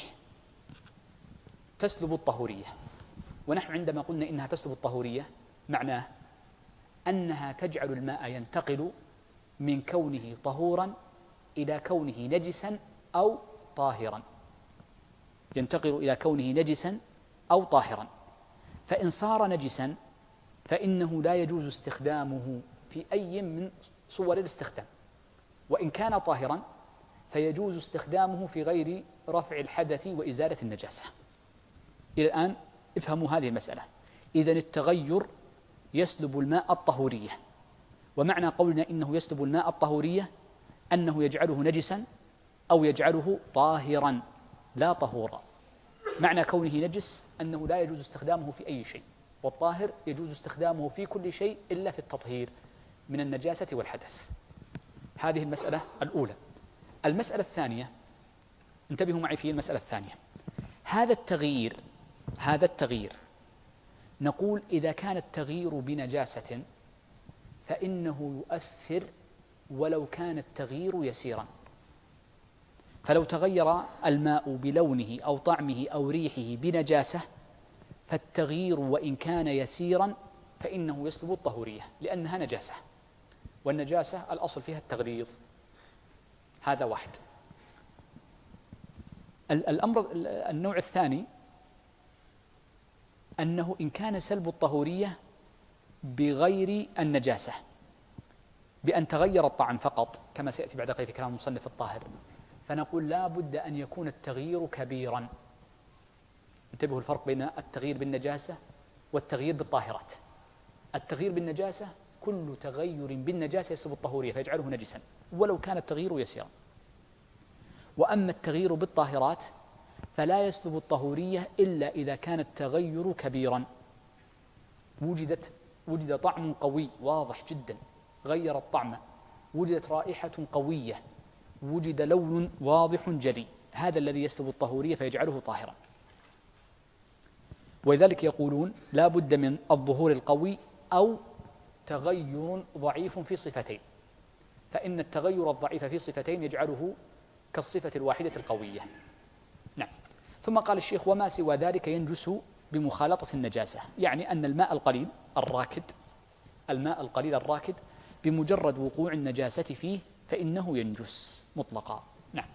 تسلب الطهورية. ونحن عندما قلنا إنها تسلب الطهورية معناه أنها تجعل الماء ينتقل من كونه طهورا إلى كونه نجسا أو طاهرا، ينتقل إلى كونه نجسا أو طاهرا. فإن صار نجسا فإنه لا يجوز استخدامه في أي من صور الاستخدام، وإن كان طاهرا فيجوز استخدامه في غير رفع الحدث وإزالة النجاسة. إلى الآن افهموا هذه المسألة. إذن التغير يسلب الماء الطهورية، ومعنى قولنا إنه يسلب الماء الطهورية أنه يجعله نجسا أو يجعله طاهرا لا طهورا. معنى كونه نجس أنه لا يجوز استخدامه في أي شيء، والطاهر يجوز استخدامه في كل شيء إلا في التطهير من النجاسة والحدث. هذه المسألة الأولى. المسألة الثانية، انتبهوا معي في المسألة الثانية، هذا التغيير هذا التغيير. نقول إذا كان التغيير بنجاسة فإنه يؤثر ولو كان التغيير يسيرا. فلو تغير الماء بلونه أو طعمه أو ريحه بنجاسة فالتغيير وإن كان يسيرا فإنه يسلب الطهورية لأنها نجاسة، والنجاسة الأصل فيها التغليظ. هذا واحد. النوع الثاني أنه إن كان سلب الطهورية بغير النجاسة بأن تغير الطعم فقط كما سيأتي بعد قليل في كلام المصنف الطاهر، فنقول لا بد أن يكون التغيير كبيرا. انتبهوا الفرق بين التغيير بالنجاسة والتغيير بالطاهرات. التغيير بالنجاسة كل تغير بالنجاسة يسلب الطهورية فيجعله نجسا ولو كان التغيير يسيرا. وأما التغيير بالطاهرات فلا يسلب الطهورية إلا إذا كان التغير كبيرا، وجد طعم قوي واضح جدا غير الطعم، وجدت رائحة قوية، وجد لون واضح جلي، هذا الذي يسلب الطهورية فيجعله طاهرا. ولذلك يقولون لا بد من الظهور القوي أو تغير ضعيف في صفتين، فإن التغير الضعيف في صفتين يجعله كالصفة الواحدة القوية. نعم. ثم قال الشيخ وما سوى ذلك ينجس بمخالطة النجاسة، يعني أن الماء القليل الراكد بمجرد وقوع النجاسة فيه فإنه ينجس مطلقا. نعم.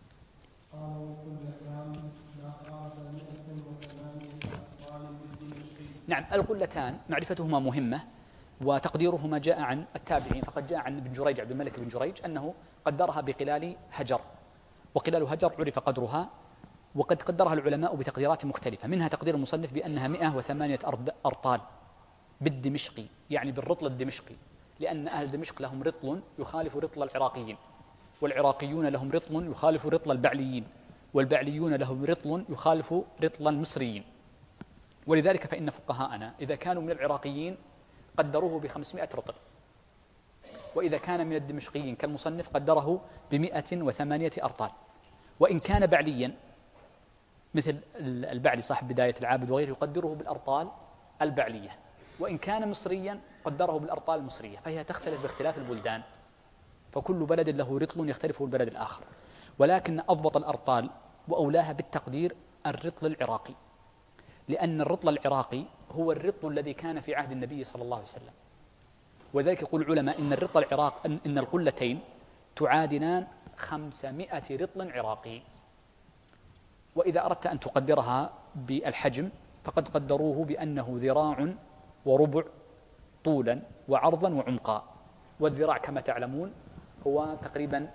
نعم. القلتان معرفتهما مهمة وتقديرهما جاء عن التابعين، فقد جاء عن ابن جريج عبد الملك بن جريج أنه قدرها بقلال هجر، وقلال هجر عرف قدرها، وقد قدرها العلماء بتقديرات مختلفة، منها تقدير المصنف بأنها 108 أرطال بالدمشقي، يعني بالرطل الدمشقي، لأن أهل دمشق لهم رطل يخالف رطل العراقيين، والعراقيون لهم رطل يخالف رطل البعليين، والبعليون لهم رطل يخالف رطل المصريين. ولذلك فإن فقهاءنا إذا كانوا من العراقيين قدروه ب500 رطل، وإذا كان من الدمشقيين كالمصنف قدره ب108 أرطال. وإن كان بعليا مثل البعلي صاحب بداية العابد وغيره يقدره بالأرطال البعلية، وإن كان مصريا قدره بالأرطال المصرية، فهي تختلف باختلاف البلدان، فكل بلد له رطل يختلفه البلد الآخر. ولكن أضبط الأرطال وأولاها بالتقدير الرطل العراقي، لأن الرطل العراقي هو الرطل الذي كان في عهد النبي صلى الله عليه وسلم. وذلك يقول العلماء إن الرطل العراق إن القلتين تعادلان 500 رطل عراقي. وإذا أردت أن تقدرها بالحجم فقد قدروه بأنه ذراع وربع طولا وعرضا وعمقا، والذراع كما تعلمون هو تقريبا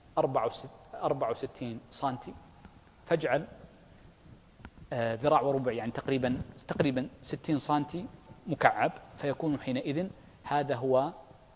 64 سنتي، فاجعل ذراع وربع يعني تقريبا 60 سنتي مكعب، فيكون حينئذ هذا هو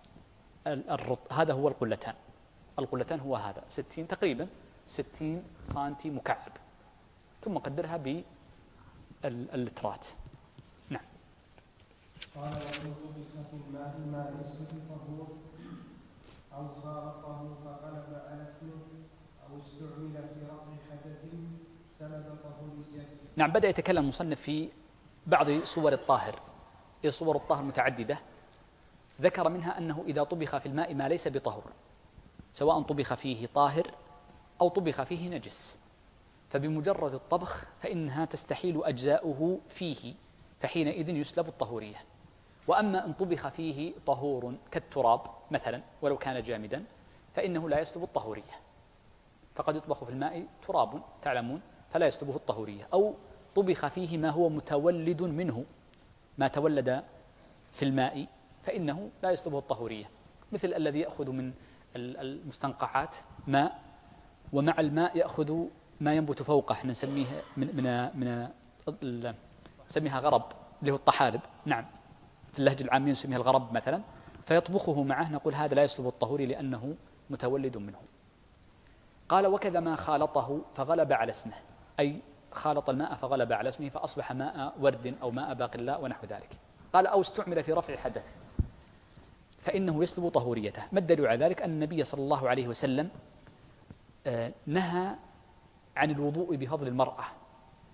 القلتان. القلتان هو هذا تقريبا 60 سنتي مكعب، ثم قدرها باللترات. نعم. قال يجوز في الماء ما ليس بطهور أو خالطه فغلب على اسمه أو استعمل في رفع حدث سلب طهوريته. نعم. بدأ يتكلم المصنف في بعض صور الطاهر. صور الطاهر متعددة، ذكر منها أنه إذا طبخ في الماء ما ليس بطهور، سواء طبخ فيه طاهر أو طبخ فيه نجس، فبمجرد الطبخ فإنها تستحيل أجزاؤه فيه، فحينئذ يسلب الطهورية. وأما إن طبخ فيه طهور كالتراب مثلا ولو كان جامدا فإنه لا يسلب الطهورية، فقد يطبخ في الماء تراب تعلمون فلا يسلبه الطهورية، أو طبخ فيه ما هو متولد منه، ما تولد في الماء فإنه لا يسلبه الطهورية، مثل الذي يأخذ من المستنقعات ماء ومع الماء يأخذ ما ينبت فوقه، احنا نسميه نسميها غرب اللي هو الطحالب. نعم. في اللهجة العامية نسميها الغرب مثلا، فيطبخه معه، نقول هذا لا يسلب الطهوري لأنه متولد منه. قال وكذا ما خالطه فغلب على اسمه، أي خالط الماء فغلب على اسمه فأصبح ماء ورد أو ماء باقلاء ونحو ذلك. قال أو استعمل في رفع حدث فإنه يسلب طهوريته. ما الدليل على ذلك؟ أن النبي صلى الله عليه وسلم نهى عن الوضوء بفضل المرأة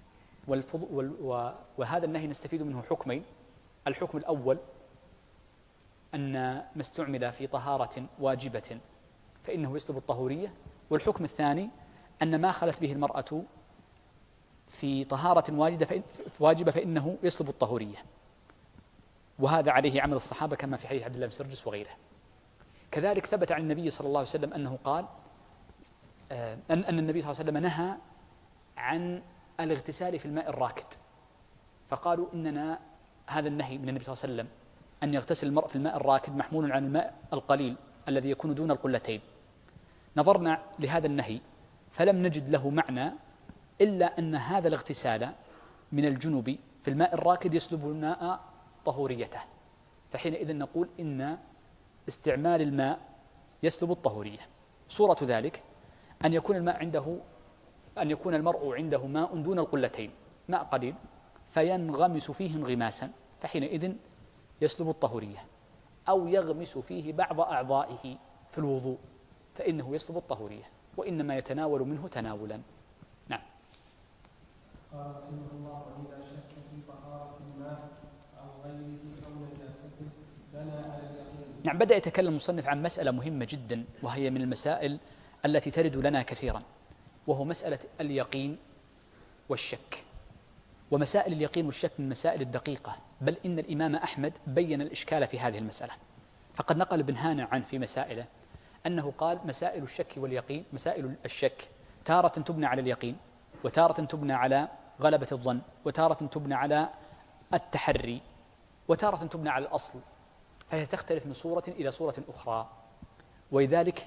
وهذا النهي نستفيد منه حكمين. الحكم الأول أن ما استعمل في طهارة واجبة فإنه يسلب الطهورية، والحكم الثاني أن ما خلت به المرأة في طهارة واجبة فإنه يسلب الطهورية، وهذا عليه عمل الصحابة كما في حديث عبد الله بن سرجس وغيره. كذلك ثبت عن النبي صلى الله عليه وسلم أنه قال أن النبي صلى الله عليه وسلم نهى عن الاغتسال في الماء الراكد، فقالوا إننا هذا النهي من النبي صلى الله عليه وسلم أن يغتسل المرء في الماء الراكد محمول عن الماء القليل الذي يكون دون القلتين. نظرنا لهذا النهي فلم نجد له معنى إلا أن هذا الاغتسال من الجنب في الماء الراكد يسلب الماء طهوريته، فحينئذ نقول إن استعمال الماء يسلب الطهورية. صورة ذلك أن يكون المرء عنده ماء دون القلتين، ماء قليل، فينغمس فيه انغماسا، فحينئذ يسلب الطهورية، أو يغمس فيه بعض أعضائه في الوضوء فإنه يسلب الطهورية، وإنما يتناول منه تناولا. نعم. قال رحمه الله: وإذا شك في طهارة الماء أو غيره أو نجاسته بنى على اليقين. نعم، بدأ يتكلم المصنف عن مسألة مهمة جدا، وهي من المسائل التي ترد لنا كثيرا، وهو مسألة اليقين والشك. ومسائل اليقين والشك من المسائل الدقيقة، بل إن الإمام أحمد بين الإشكال في هذه المسألة، فقد نقل ابن هانع عنه في مسائله أنه قال: مسائل الشك واليقين، مسائل الشك تارة تبنى على اليقين، وتارة تبنى على غلبة الظن، وتارة تبنى على التحري، وتارة تبنى على الأصل، فهي تختلف من صورة إلى صورة أخرى. ولذلك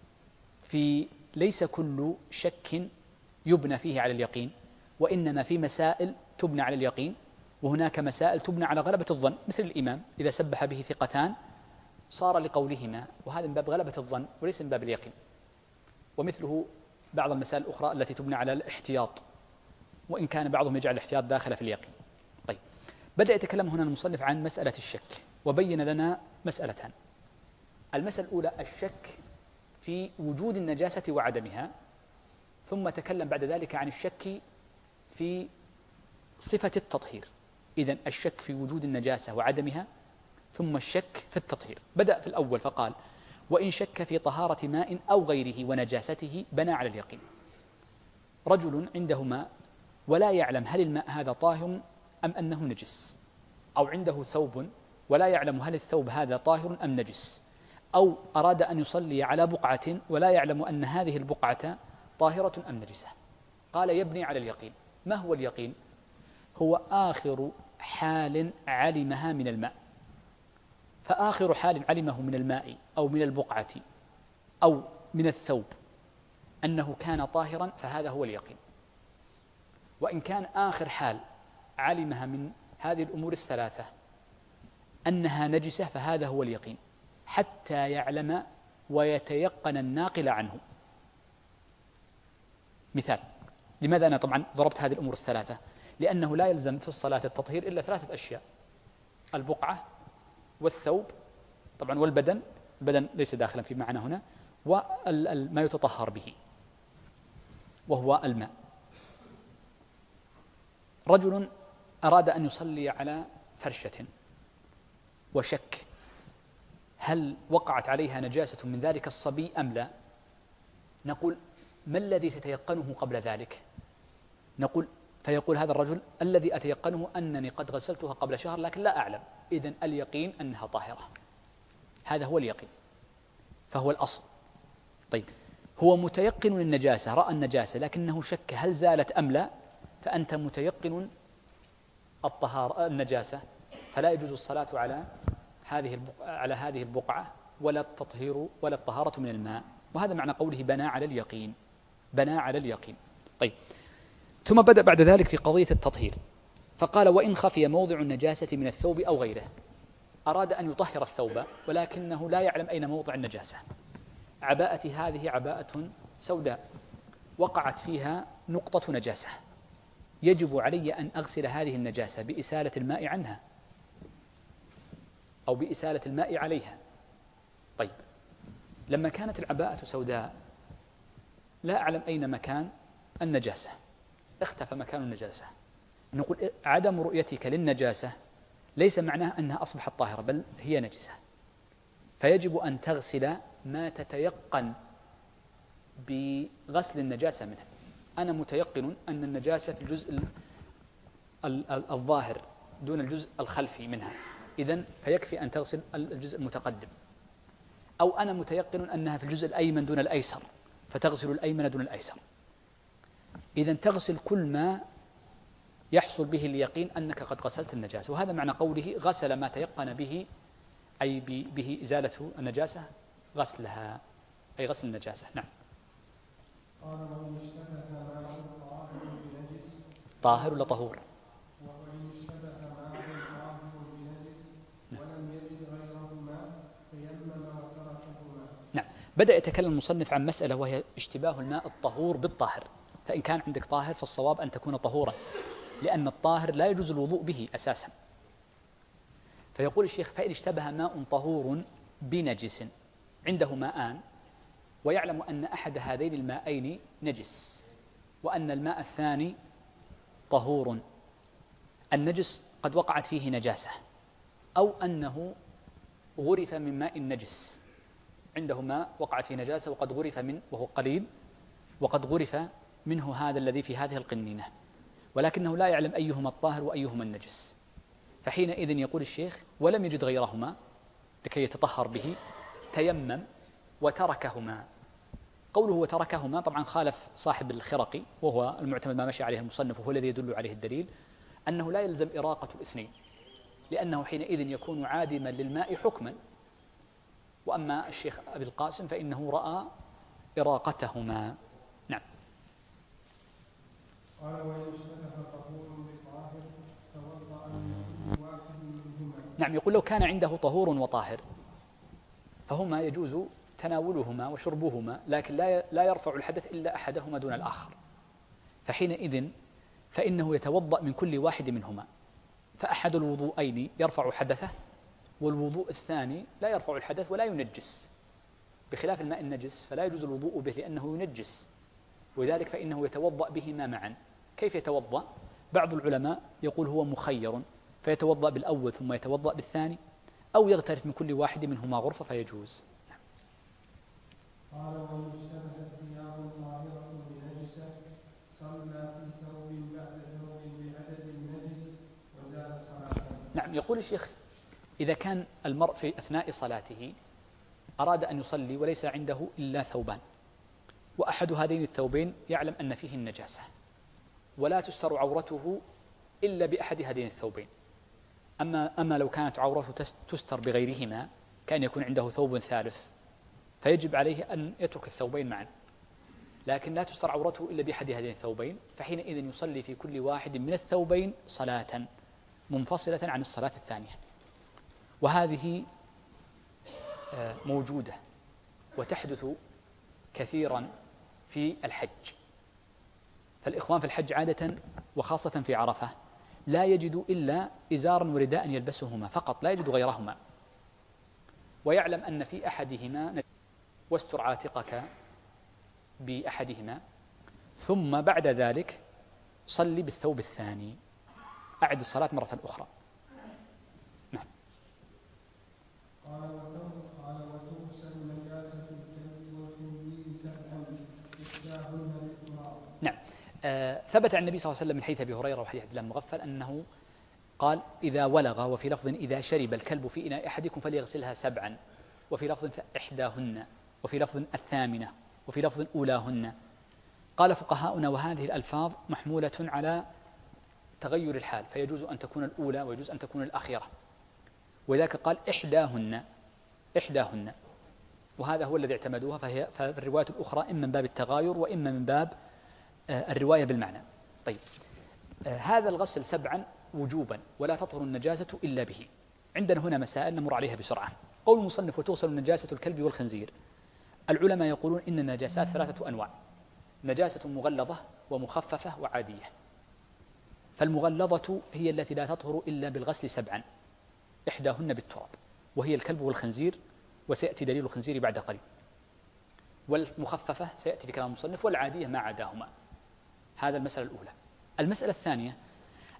ليس كل شك يبنى فيه على اليقين، وإنما في مسائل تبنى على اليقين، وهناك مسائل تبنى على غلبة الظن، مثل الإمام إذا سبح به ثقتان صار لقولهما، وهذا من باب غلبة الظن وليس من باب اليقين. ومثله بعض المسائل الأخرى التي تبنى على الاحتياط، وإن كان بعضهم يجعل الاحتياط داخل في اليقين. طيب، بدأ يتكلم هنا المصنف عن مسألة الشك، وبين لنا مسألتان. المسألة الأولى الشك في وجود النجاسة وعدمها، ثم تكلم بعد ذلك عن الشك في صفة التطهير. إذن الشك في وجود النجاسة وعدمها، ثم الشك في التطهير. بدأ في الأول فقال: وإن شك في طهارة ماء أو غيره ونجاسته بنى على اليقين. رجل عنده ماء ولا يعلم هل الماء هذا طاهر أم أنه نجس، أو عنده ثوب ولا يعلم هل الثوب هذا طاهر أم نجس، أو أراد أن يصلي على بقعة ولا يعلم أن هذه البقعة طاهرة أم نجسة. قال: يبني على اليقين. ما هو اليقين؟ هو آخر حال علمها من الماء، فآخر حال علمه من الماء أو من البقعة أو من الثوب أنه كان طاهرا، فهذا هو اليقين. وإن كان آخر حال علمها من هذه الأمور الثلاثة أنها نجسة، فهذا هو اليقين، حتى يعلم ويتيقن الناقل عنه. مثال: لماذا أنا طبعا ضربت هذه الأمور الثلاثة؟ لأنه لا يلزم في الصلاة التطهير إلا ثلاثة أشياء: البقعة والثوب طبعا والبدن، البدن ليس داخلا في معنى هنا، وما يتطهر به وهو الماء. رجل أراد أن يصلي على فرشة وشك هل وقعت عليها نجاسة من ذلك الصبي أم لا. نقول: ما الذي تتيقنه قبل ذلك؟ فيقول هذا الرجل: الذي أتيقنه أنني قد غسلتها قبل شهر لكن لا أعلم. إذن اليقين أنها طاهرة، هذا هو اليقين، فهو الأصل. طيب، هو متيقن النجاسة، رأى النجاسة لكنه شك هل زالت أم لا، فأنت متيقن الطهارة النجاسة، فلا يجوز الصلاة على هذه البقعة ولا التطهير ولا الطهارة من الماء. وهذا معنى قوله بنى على اليقين، بنى على اليقين. طيب، ثم بدأ بعد ذلك في قضية التطهير، فقال: وإن خفي موضع النجاسة من الثوب أو غيره. أراد أن يطهر الثوب ولكنه لا يعلم أين موضع النجاسة. عباءتي هذه عباءة سوداء وقعت فيها نقطة نجاسة، يجب علي أن أغسل هذه النجاسة بإسالة الماء عنها أو بإسالة الماء عليها. طيب، لما كانت العباءة سوداء لا أعلم أين مكان النجاسة، اختفى مكان النجاسة، نقول عدم رؤيتك للنجاسة ليس معناه أنها أصبحت طاهرة، بل هي نجسة، فيجب أن تغسل ما تتيقن بغسل النجاسة منه. أنا متيقن أن النجاسة في الجزء الظاهر دون الجزء الخلفي منها، إذن فيكفي أن تغسل الجزء المتقدم. أو أنا متيقن أنها في الجزء الأيمن دون الأيسر، فتغسل الأيمن دون الأيسر. إذن تغسل كل ما يحصل به اليقين أنك قد غسلت النجاسة، وهذا معنى قوله غسل ما تيقن به، أي به إزالة النجاسة، غسلها أي غسل النجاسة. نعم. قال وإن اشتبه ماء طاهر بنجس طاهر ولا طهور؟ وإن اشتبه ماء طاهر بنجس ولم يجد غيرهما تيمم وتركهما. نعم. بدأ يتكلم المصنف عن مسألة وهي اشتباه الماء الطهور بالطاهر. فإن كان عندك طاهر فالصواب أن تكون طهورا، لأن الطاهر لا يجوز الوضوء به أساسا. فيقول الشيخ فإن اشتبه ماء طهور بنجس، عنده ماءان ويعلم أن أحد هذين الماءين نجس وأن الماء الثاني طهور، النجس قد وقعت فيه نجاسة أو أنه غرف من ماء نجس، عنده ماء وقعت فيه نجاسة وقد غرف من وهو قليل، وقد غرف منه هذا الذي في هذه القنينة، ولكنه لا يعلم أيهما الطاهر وأيهما النجس. فحينئذ يقول الشيخ ولم يجد غيرهما لكي يتطهر به تيمم وتركهما. قوله وتركهما طبعا خالف صاحب الخرقي، وهو المعتمد ما مشي عليه المصنف وهو الذي يدل عليه الدليل، أنه لا يلزم إراقة الاثنين، لأنه حينئذ يكون عادما للماء حكما. وأما الشيخ أبي القاسم فإنه رأى إراقتهما. نعم. قال وإن اشتبه طهور بطاهر توضأ من كل واحد منهما. نعم. يقول لو كان عنده طهور وطاهر فهما يجوز تناولهما وشربهما، لكن لا يرفع الحدث إلا أحدهما دون الآخر، فحينئذ فإنه يتوضأ من كل واحد منهما، فأحد الوضوءين يرفع حدثه والوضوء الثاني لا يرفع الحدث ولا ينجس، بخلاف الماء النجس فلا يجوز الوضوء به لأنه ينجس، ولذلك فإنه يتوضأ بهما معا. كيف يتوضأ؟ بعض العلماء يقول هو مخير، فيتوضأ بالأول ثم يتوضأ بالثاني، أو يغترف من كل واحد منهما غرفة فيجوز. قال وإن اشتبهت ثياب طاهرة بنجسة صلى في ثوب بعد ثوب بعدد النجس وزاد صلاته. نعم. يقول الشيخ إذا كان المرء في أثناء صلاته أراد أن يصلي وليس عنده إلا ثوبان، وأحد هذين الثوبين يعلم أن فيه النجاسة ولا تستر عورته إلا بأحد هذين الثوبين، أما لو كانت عورته تستر بغيرهما كأن يكون عنده ثوب ثالث فيجب عليه أن يترك الثوبين معا، لكن لا تستر عورته إلا بأحد هذين الثوبين، فحينئذ يصلي في كل واحد من الثوبين صلاة منفصلة عن الصلاة الثانية. وهذه موجودة وتحدث كثيرا في الحج، فالإخوان في الحج عادة وخاصة في عرفة لا يجد إلا إزارا ورداء يلبسهما فقط، لا يجد غيرهما، ويعلم أن في أحدهما واستر عاتقك بأحدهما، ثم بعد ذلك صلي بالثوب الثاني، أعد الصلاة مرة أخرى. نعم. قال وتغسل نجاسة الكلب والخنزير سبعا إحداهن بالتراب. نعم. ثبت عن النبي صلى الله عليه وسلم من حديث أبي هريرة وحديث عبد الله بن مغفل أنه قال إذا ولغ، وفي لفظ إذا شرب الكلب في إناء أحدكم فليغسلها سبعا، وفي لفظ إحداهن، وفي لفظ الثامنة، وفي لفظ أولاهن. قال فقهاؤنا وهذه الألفاظ محمولة على تغير الحال، فيجوز أن تكون الأولى ويجوز أن تكون الأخيرة، وذاك قال إحداهن، وهذا هو الذي اعتمدوها، فالرواية الأخرى إما من باب التغاير وإما من باب الرواية بالمعنى. طيب، هذا الغسل سبعا وجوبا ولا تطهر النجاسة إلا به. عندنا هنا مسائل نمر عليها بسرعة. قول المصنف وتغسل نجاسة الكلب والخنزير، العلماء يقولون إن النجاسات ثلاثة أنواع: نجاسة مغلظة ومخففة وعادية. فالمغلظة هي التي لا تطهر إلا بالغسل سبعا، إحداهن بالتراب، وهي الكلب والخنزير، وسيأتي دليل الخنزير بعد قليل. والمخففة سيأتي في كلام المصنف، والعادية ما عداهما. هذا المسألة الأولى. المسألة الثانية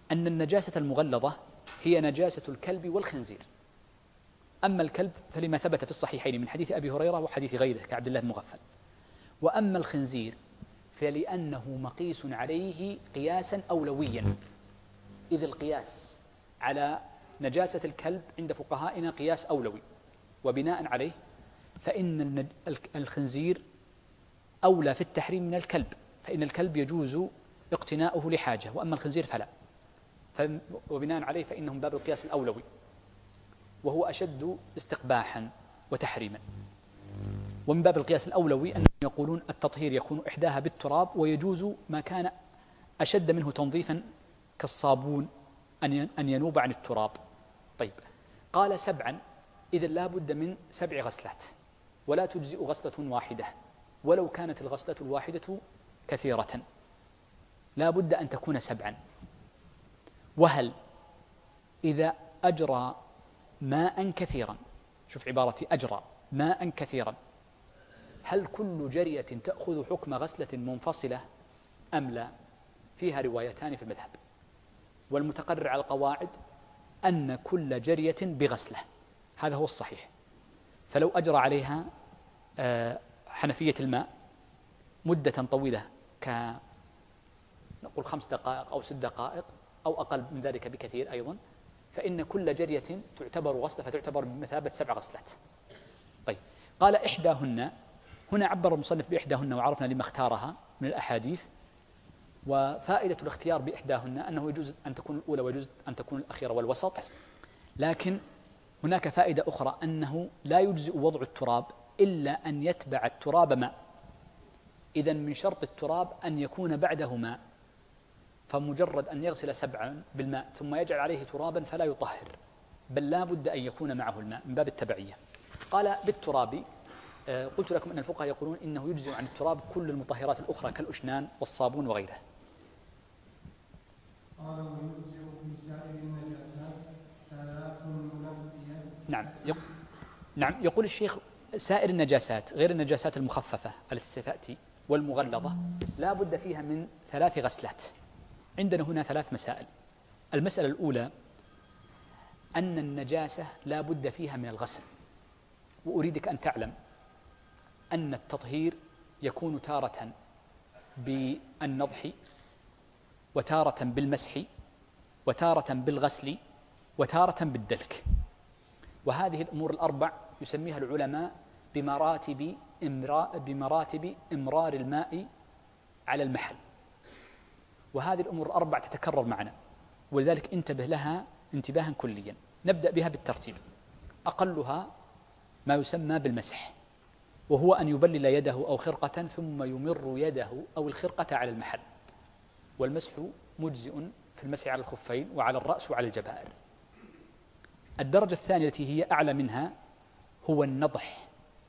أن النجاسة المغلظة هي نجاسة الكلب والخنزير. أما الكلب فلما ثبت في الصحيحين من حديث أبي هريرة وحديث غيره كعبد الله بن مغفل. وأما الخنزير فلأنه مقيس عليه قياسا أولويا، إذ القياس على نجاسة الكلب عند فقهائنا قياس أولوي، وبناء عليه فإن الخنزير أولى في التحريم من الكلب، فإن الكلب يجوز اقتناؤه لحاجة، وأما الخنزير فلا، وبناء عليه فإنه من باب القياس الأولوي، وهو أشد استقباحا وتحريما. ومن باب القياس الأولوي أنهم يقولون التطهير يكون إحداها بالتراب، ويجوز ما كان أشد منه تنظيفا كالصابون أن ينوب عن التراب. طيب، قال 7، إذا لا بد من 7 غسلات، ولا تجزئ غسلة واحدة ولو كانت الغسلة الواحدة كثيرة، لا بد أن تكون 7. وهل إذا أجرى ماء كثيرا، شوف عبارتي، أجرى ماء كثيرا، هل كل جرية تأخذ حكم غسلة منفصلة أم لا؟ فيها روايتان في المذهب، والمتقرر على القواعد أن كل جرية بغسلة، هذا هو الصحيح. فلو أجرى عليها حنفية الماء مدة طويلة نقول 5 دقائق أو 6 دقائق أو أقل من ذلك بكثير أيضا، فإن كل جرية تعتبر غسلة، فتعتبر بمثابة 7 غسلات. طيب، قال إحداهن، هنا عبر المصنف بإحداهن وعرفنا لما اختارها من الأحاديث. وفائدة الاختيار بإحداهن أنه يجوز أن تكون الأولى ويجوز أن تكون الأخيرة والوسط، لكن هناك فائدة أخرى أنه لا يجزئ وضع التراب إلا أن يتبع التراب ماء. إذن من شرط التراب أن يكون بعده ماء، فمجرد أن يغسل 7 بالماء ثم يجعل عليه ترابا فلا يطهر، بل لا بد أن يكون معه الماء من باب التبعية. قال بالتراب، قلت لكم أن الفقهاء يقولون إنه يجزئ عن التراب كل المطهرات الأخرى كالأشنان والصابون وغيره. قال ويجزئ في سائر النجاسات 3 منبية. نعم، يقول الشيخ سائر النجاسات غير النجاسات المخففة التي ستأتي والمغلظة لا بد فيها من 3 غسلات. عندنا هنا 3 مسائل. المسألة الأولى أن النجاسة لا بد فيها من الغسل، وأريدك أن تعلم أن التطهير يكون تارة بالنضح، وتارة بالمسح، وتارة بالغسل، وتارة بالدلك. وهذه الأمور ال4 يسميها العلماء بمراتب إمرار الماء على المحل، وهذه الأمور ال4 تتكرر معنا، ولذلك انتبه لها انتباها كليا. نبدأ بها بالترتيب. أقلها ما يسمى بالمسح، وهو أن يبلل يده أو خرقة ثم يمر يده أو الخرقة على المحل، والمسح مجزئ في المسح على الخفين وعلى الرأس وعلى الجبائر. الدرجة الثانية التي هي أعلى منها هو النضح.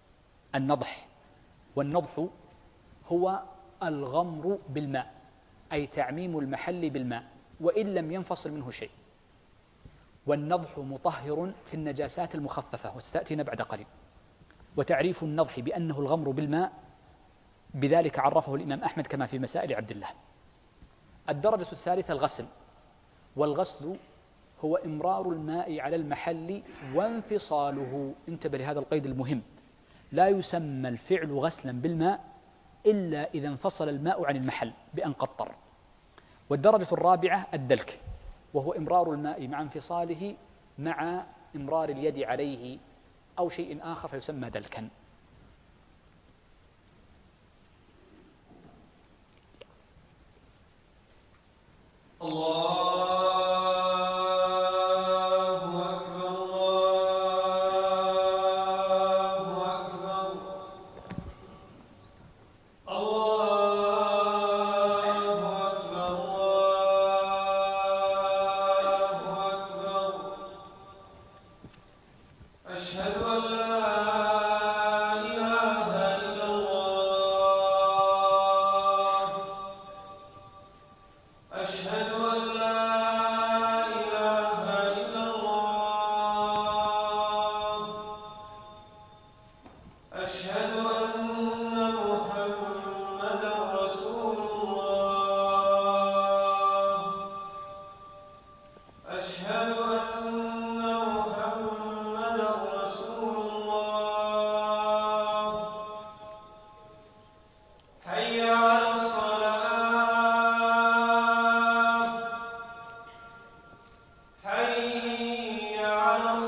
والنضح هو الغمر بالماء، أي تعميم المحل بالماء وإن لم ينفصل منه شيء. والنضح مطهر في النجاسات المخففة، وستأتينا بعد قليل. وتعريف النضح بأنه الغمر بالماء بذلك عرفه الإمام أحمد كما في مسائل عبد الله. الدرجة الثالثة الغسل، والغسل هو إمرار الماء على المحل وانفصاله. انتبه لهذا القيد المهم، لا يسمى الفعل غسلا بالماء إلا إذا انفصل الماء عن المحل بأن قطر. والدرجة الرابعة الدلك، وهو إمرار الماء مع انفصاله مع إمرار اليد عليه أو شيء آخر فيسمى دلكا. الله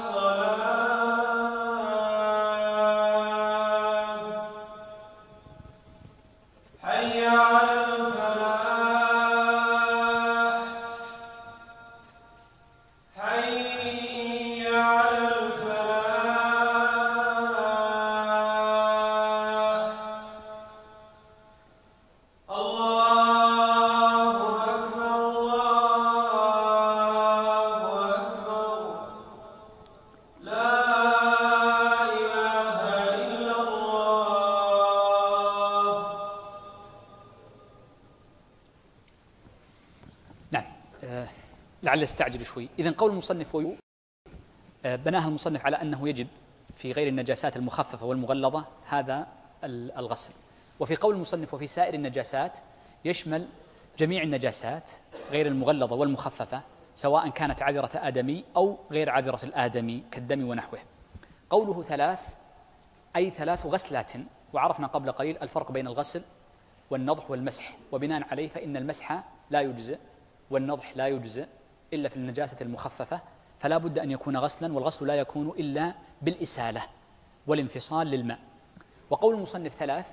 لعل استعجل شوي. إذن قول المصنف بناها المصنف على أنه يجب في غير النجاسات المخففة والمغلظة هذا الغسل، وفي قول المصنف وفي سائر النجاسات يشمل جميع النجاسات غير المغلظة والمخففة سواء كانت عذرة آدمي أو غير عذرة الآدمي كالدم ونحوه. قوله ثلاث أي 3 غسلات، وعرفنا قبل قليل الفرق بين الغسل والنضح والمسح، وبناء عليه فإن المسح لا يجزئ والنضح لا يجزئ إلا في النجاسة المخففة، فلا بد أن يكون غسلا، والغسل لا يكون إلا بالإسالة والانفصال للماء. وقول المصنف 3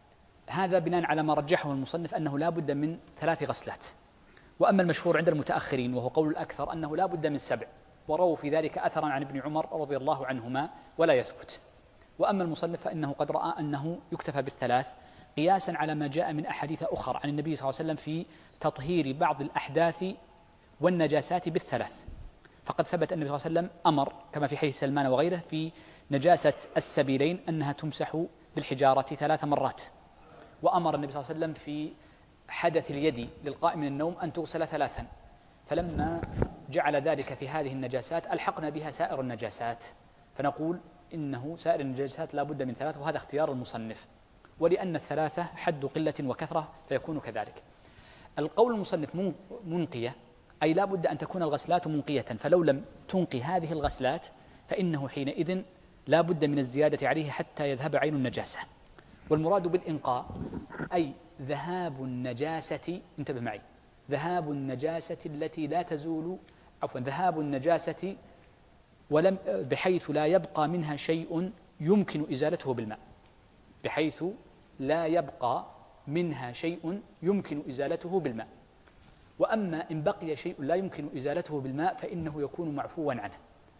هذا بناء على ما رجحه المصنف أنه لا بد من 3 غسلات، وأما المشهور عند المتأخرين وهو قول الأكثر أنه لا بد من 7، ورووا في ذلك أثرا عن ابن عمر رضي الله عنهما ولا يثبت. وأما المصنف فإنه قد رأى أنه يكتفى بال3 قياسا على ما جاء من أحاديث أخرى عن النبي صلى الله عليه وسلم في تطهير بعض الأحداث والنجاسات بال3، فقد ثبت أن النبي صلى الله عليه وسلم أمر كما في حديث سلمان وغيره في نجاسة السبيلين أنها تمسح بالحجارة 3 مرات، وأمر النبي صلى الله عليه وسلم في حدث اليد للقائم من النوم أن تغسل 3، فلما جعل ذلك في هذه النجاسات ألحقنا بها سائر النجاسات، فنقول إنه سائر النجاسات لا بد من 3، وهذا اختيار المصنف، ولأن ال3 حد قلة وكثرة فيكون كذلك. القول المصنف منقية أي لا بد أن تكون الغسلات منقية، فلو لم تنقي هذه الغسلات فإنه حينئذ لا بد من الزيادة عليه حتى يذهب عين النجاسة. والمراد بالإنقاء أي ذهاب النجاسة، انتبه معي، ذهاب النجاسة التي لا تزول، عفوا ذهاب النجاسة ولم بحيث لا يبقى منها شيء يمكن إزالته بالماء، بحيث لا يبقى منها شيء يمكن إزالته بالماء. وأما إن بقي شيء لا يمكن إزالته بالماء فإنه يكون معفوا عنه،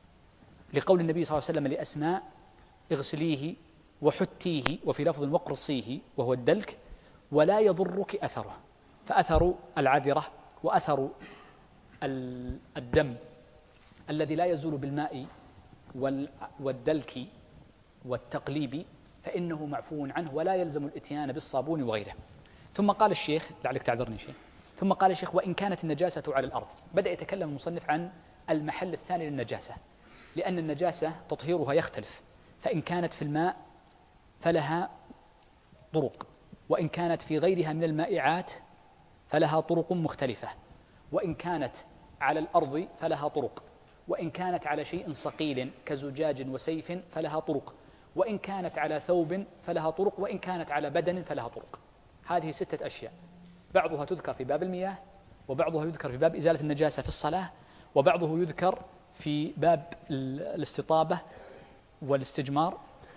لقول النبي صلى الله عليه وسلم لأسماء اغسليه وحتيه، وفي لفظ وقرصيه وهو الدلك، ولا يضرك أثره، فأثر العذرة وأثر الدم الذي لا يزول بالماء والدلك والتقليب فإنه معفو عنه ولا يلزم الإتيان بالصابون وغيره. ثم قال الشيخ، لعلك تعذرني شيء، ثم قال الشيخ وإن كانت النجاسة على الأرض، بدأ يتكلم المصنف عن المحل الثاني للنجاسة، لأن النجاسة تطهيرها يختلف، فإن كانت في الماء فلها طرق، وإن كانت في غيرها من المائعات فلها طرق مختلفة، وإن كانت على الأرض فلها طرق، وإن كانت على شيء صقيل كزجاج وسيف فلها طرق، وإن كانت على ثوب فلها طرق، وإن كانت على بدن فلها طرق. هذه 6 أشياء، بعضها تذكر في باب المياه، وبعضها يذكر في باب إزالة النجاسة في الصلاة، وبعضه يذكر في باب الاستطابة والاستجمار،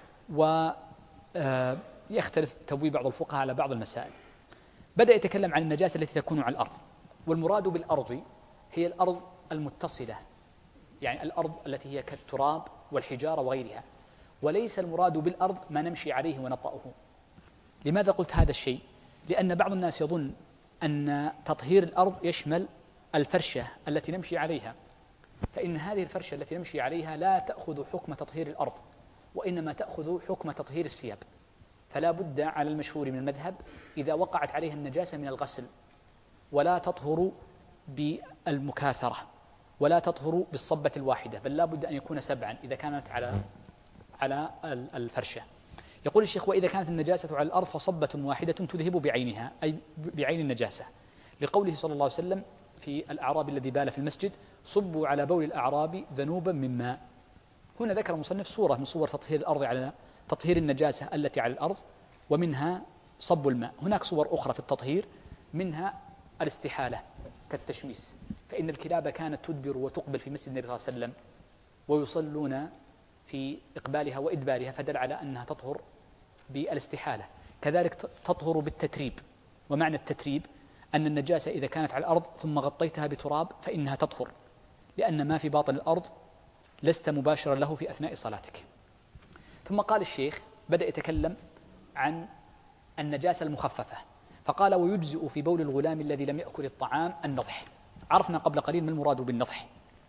ويختلف تبويب بعض الفقهاء على بعض المسائل. بدأ يتكلم عن النجاسة التي تكون على الأرض، والمراد بالأرض هي الأرض المتصلة، يعني الأرض التي هي كالتراب والحجارة وغيرها، وليس المراد بالأرض ما نمشي عليه ونطأه. لماذا قلت هذا الشيء؟ لأن بعض الناس يظن أن تطهير الأرض يشمل الفرشة التي نمشي عليها، فإن هذه الفرشة التي نمشي عليها لا تأخذ حكم تطهير الأرض، وإنما تأخذ حكم تطهير الثياب، فلا بد على المشهور من المذهب إذا وقعت عليها النجاسة من الغسل، ولا تطهر بالمكاثرة، ولا تطهر بالصبة الواحدة، بل لا بد أن يكون 7 إذا كانت على الفرشة. يقول الشيخ وإذا كانت النجاسة على الأرض فصبة واحدة تذهب بعينها، أي بعين النجاسة، لقوله صلى الله عليه وسلم في الأعرابي الذي بال في المسجد صبوا على بول الأعرابي ذنوبا من ماء. هنا ذكر المصنف صورة من صور تطهير الأرض على تطهير النجاسة التي على الأرض، ومنها صب الماء. هناك صور أخرى في التطهير، منها الاستحالة كالتشميس، فإن الكلاب كانت تدبر وتقبل في مسجد النبي صلى الله عليه وسلم ويصلون في إقبالها وإدبارها، فدل على أنها تطهر بالاستحالة. كذلك تطهر بالتتريب، ومعنى التتريب أن النجاسة إذا كانت على الأرض ثم غطيتها بتراب فإنها تطهر، لأن ما في باطن الأرض لست مباشرا له في أثناء صلاتك. ثم قال الشيخ بدأ يتكلم عن النجاسة المخففة، فقال: ويجزئ في بول الغلام الذي لم يأكل الطعام النضح. عرفنا قبل قليل ما المراد بالنضح،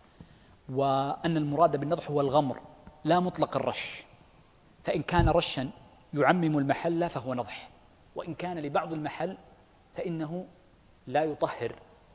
وأن المراد بالنضح هو الغمر لا مطلق الرش، فإن كان رشا يعمم المحل فهو نضح، وإن كان لبعض المحل فإنه لا يطهر.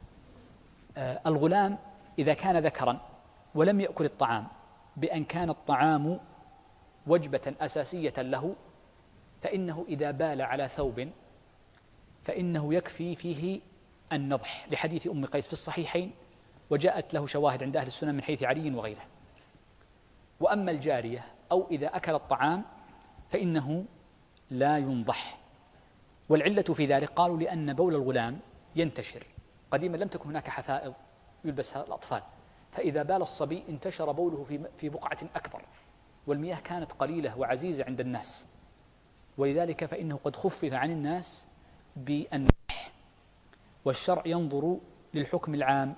الغلام إذا كان ذكرا ولم يأكل الطعام بأن كان الطعام وجبة أساسية له، فإنه إذا بال على ثوب فإنه يكفي فيه النضح، لحديث أم قيس في الصحيحين، وجاءت له شواهد عند أهل السنة من حيث علي وغيره. وأما الجارية أو إذا أكل الطعام فإنه لا ينضح. والعلة في ذلك قالوا لأن بول الغلام ينتشر، قديما لم تكن هناك حفائض يلبسها الأطفال، فإذا بال الصبي انتشر بوله في بقعة أكبر، والمياه كانت قليلة وعزيزة عند الناس، ولذلك فإنه قد خفف عن الناس بالنضح. والشرع ينظر للحكم العام،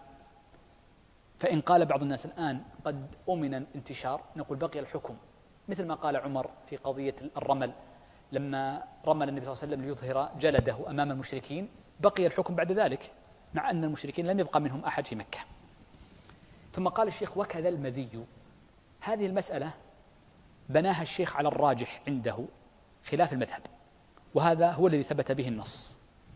فإن قال بعض الناس الآن قد أمن الانتشار، نقول بقي الحكم، مثل ما قال عمر في قضية الرمل لما رمل النبي صلى الله عليه وسلم ليظهر جلده أمام المشركين، بقي الحكم بعد ذلك مع أن المشركين لم يبقى منهم أحد في مكة. ثم قال الشيخ: وكذا المذي. هذه المسألة بناها الشيخ على الراجح عنده خلاف المذهب، وهذا هو الذي ثبت به النص.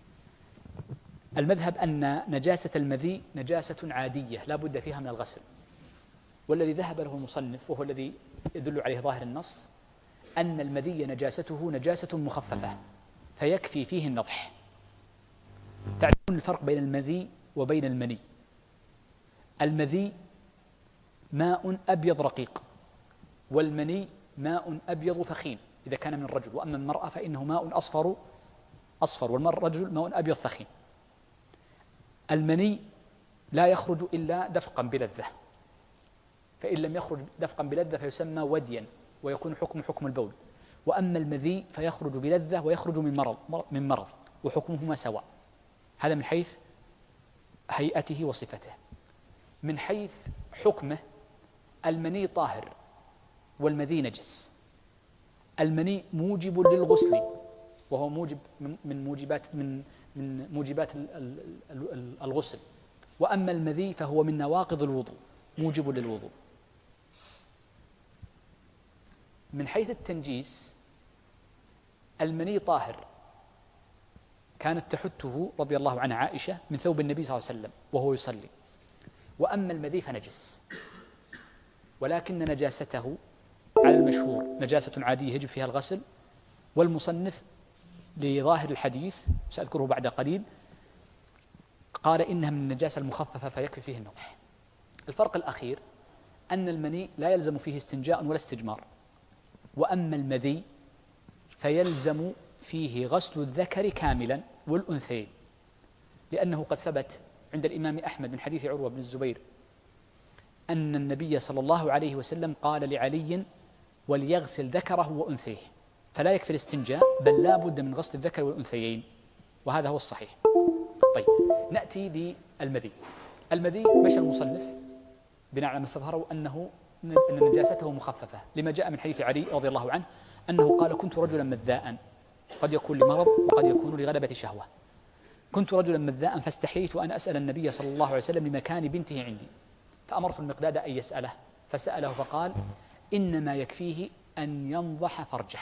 المذهب أن نجاسة المذي نجاسة عادية لا بد فيها من الغسل، والذي ذهب له المصنف وهو الذي يدل عليه ظاهر النص أن المذي نجاسته نجاسة مخففة فيكفي فيه النضح. تعرفون الفرق بين المذي وبين المني؟ المذي ماء أبيض رقيق، والمني ماء أبيض ثخين إذا كان من الرجل، وأما المرأة فإنه ماء أصفر والرجل ماء أبيض ثخين. المني لا يخرج إلا دفقا بلذة، فإن لم يخرج دفقا بلذة فيسمى وديا ويكون حكم البول. وأما المذي فيخرج بلذة ويخرج من مرض وحكمهما سواء. هذا من حيث هيئته وصفته. من حيث حكمه المني طاهر والمذي نجس. المني موجب للغسل، وهو موجب من موجبات الغسل، وأما المذي فهو من نواقض الوضوء موجب للوضوء. من حيث التنجيس المني طاهر، كانت تحته رضي الله عنها عائشة من ثوب النبي صلى الله عليه وسلم وهو يصلي. وأما المذي فنجس، ولكن نجاسته على المشهور نجاسة عادية يجب فيها الغسل، والمصنف لظاهر الحديث سأذكره بعد قليل قال إنها من النجاسة المخففة فيكفي فيه النضح. الفرق الأخير أن المني لا يلزم فيه استنجاء ولا استجمار، وأما المذي فيلزم فيه غسل الذكر كاملا والأنثيين، لأنه قد ثبت عند الإمام أحمد من حديث عروة بن الزبير أن النبي صلى الله عليه وسلم قال لعلي: وليغسل ذكره وأنثيه، فلا يكفي الاستنجاء بل لا بد من غسل الذكر والأنثيين، وهذا هو الصحيح. طيب، نأتي للمذي. المذي مشى المصنف بناء على ما استظهره أن نجاسته مخففة، لما جاء من حديث علي رضي الله عنه أنه قال: كنت رجلا مذاء، قد يكون لمرض وقد يكون لغلبة شهوة. كنت رجلا مذاء فاستحييت أن أسأل النبي صلى الله عليه وسلم لمكان بنته عندي، فأمرت المقداد أن يسأله، فسأله فقال: إنما يكفيه أن ينضح فرجه.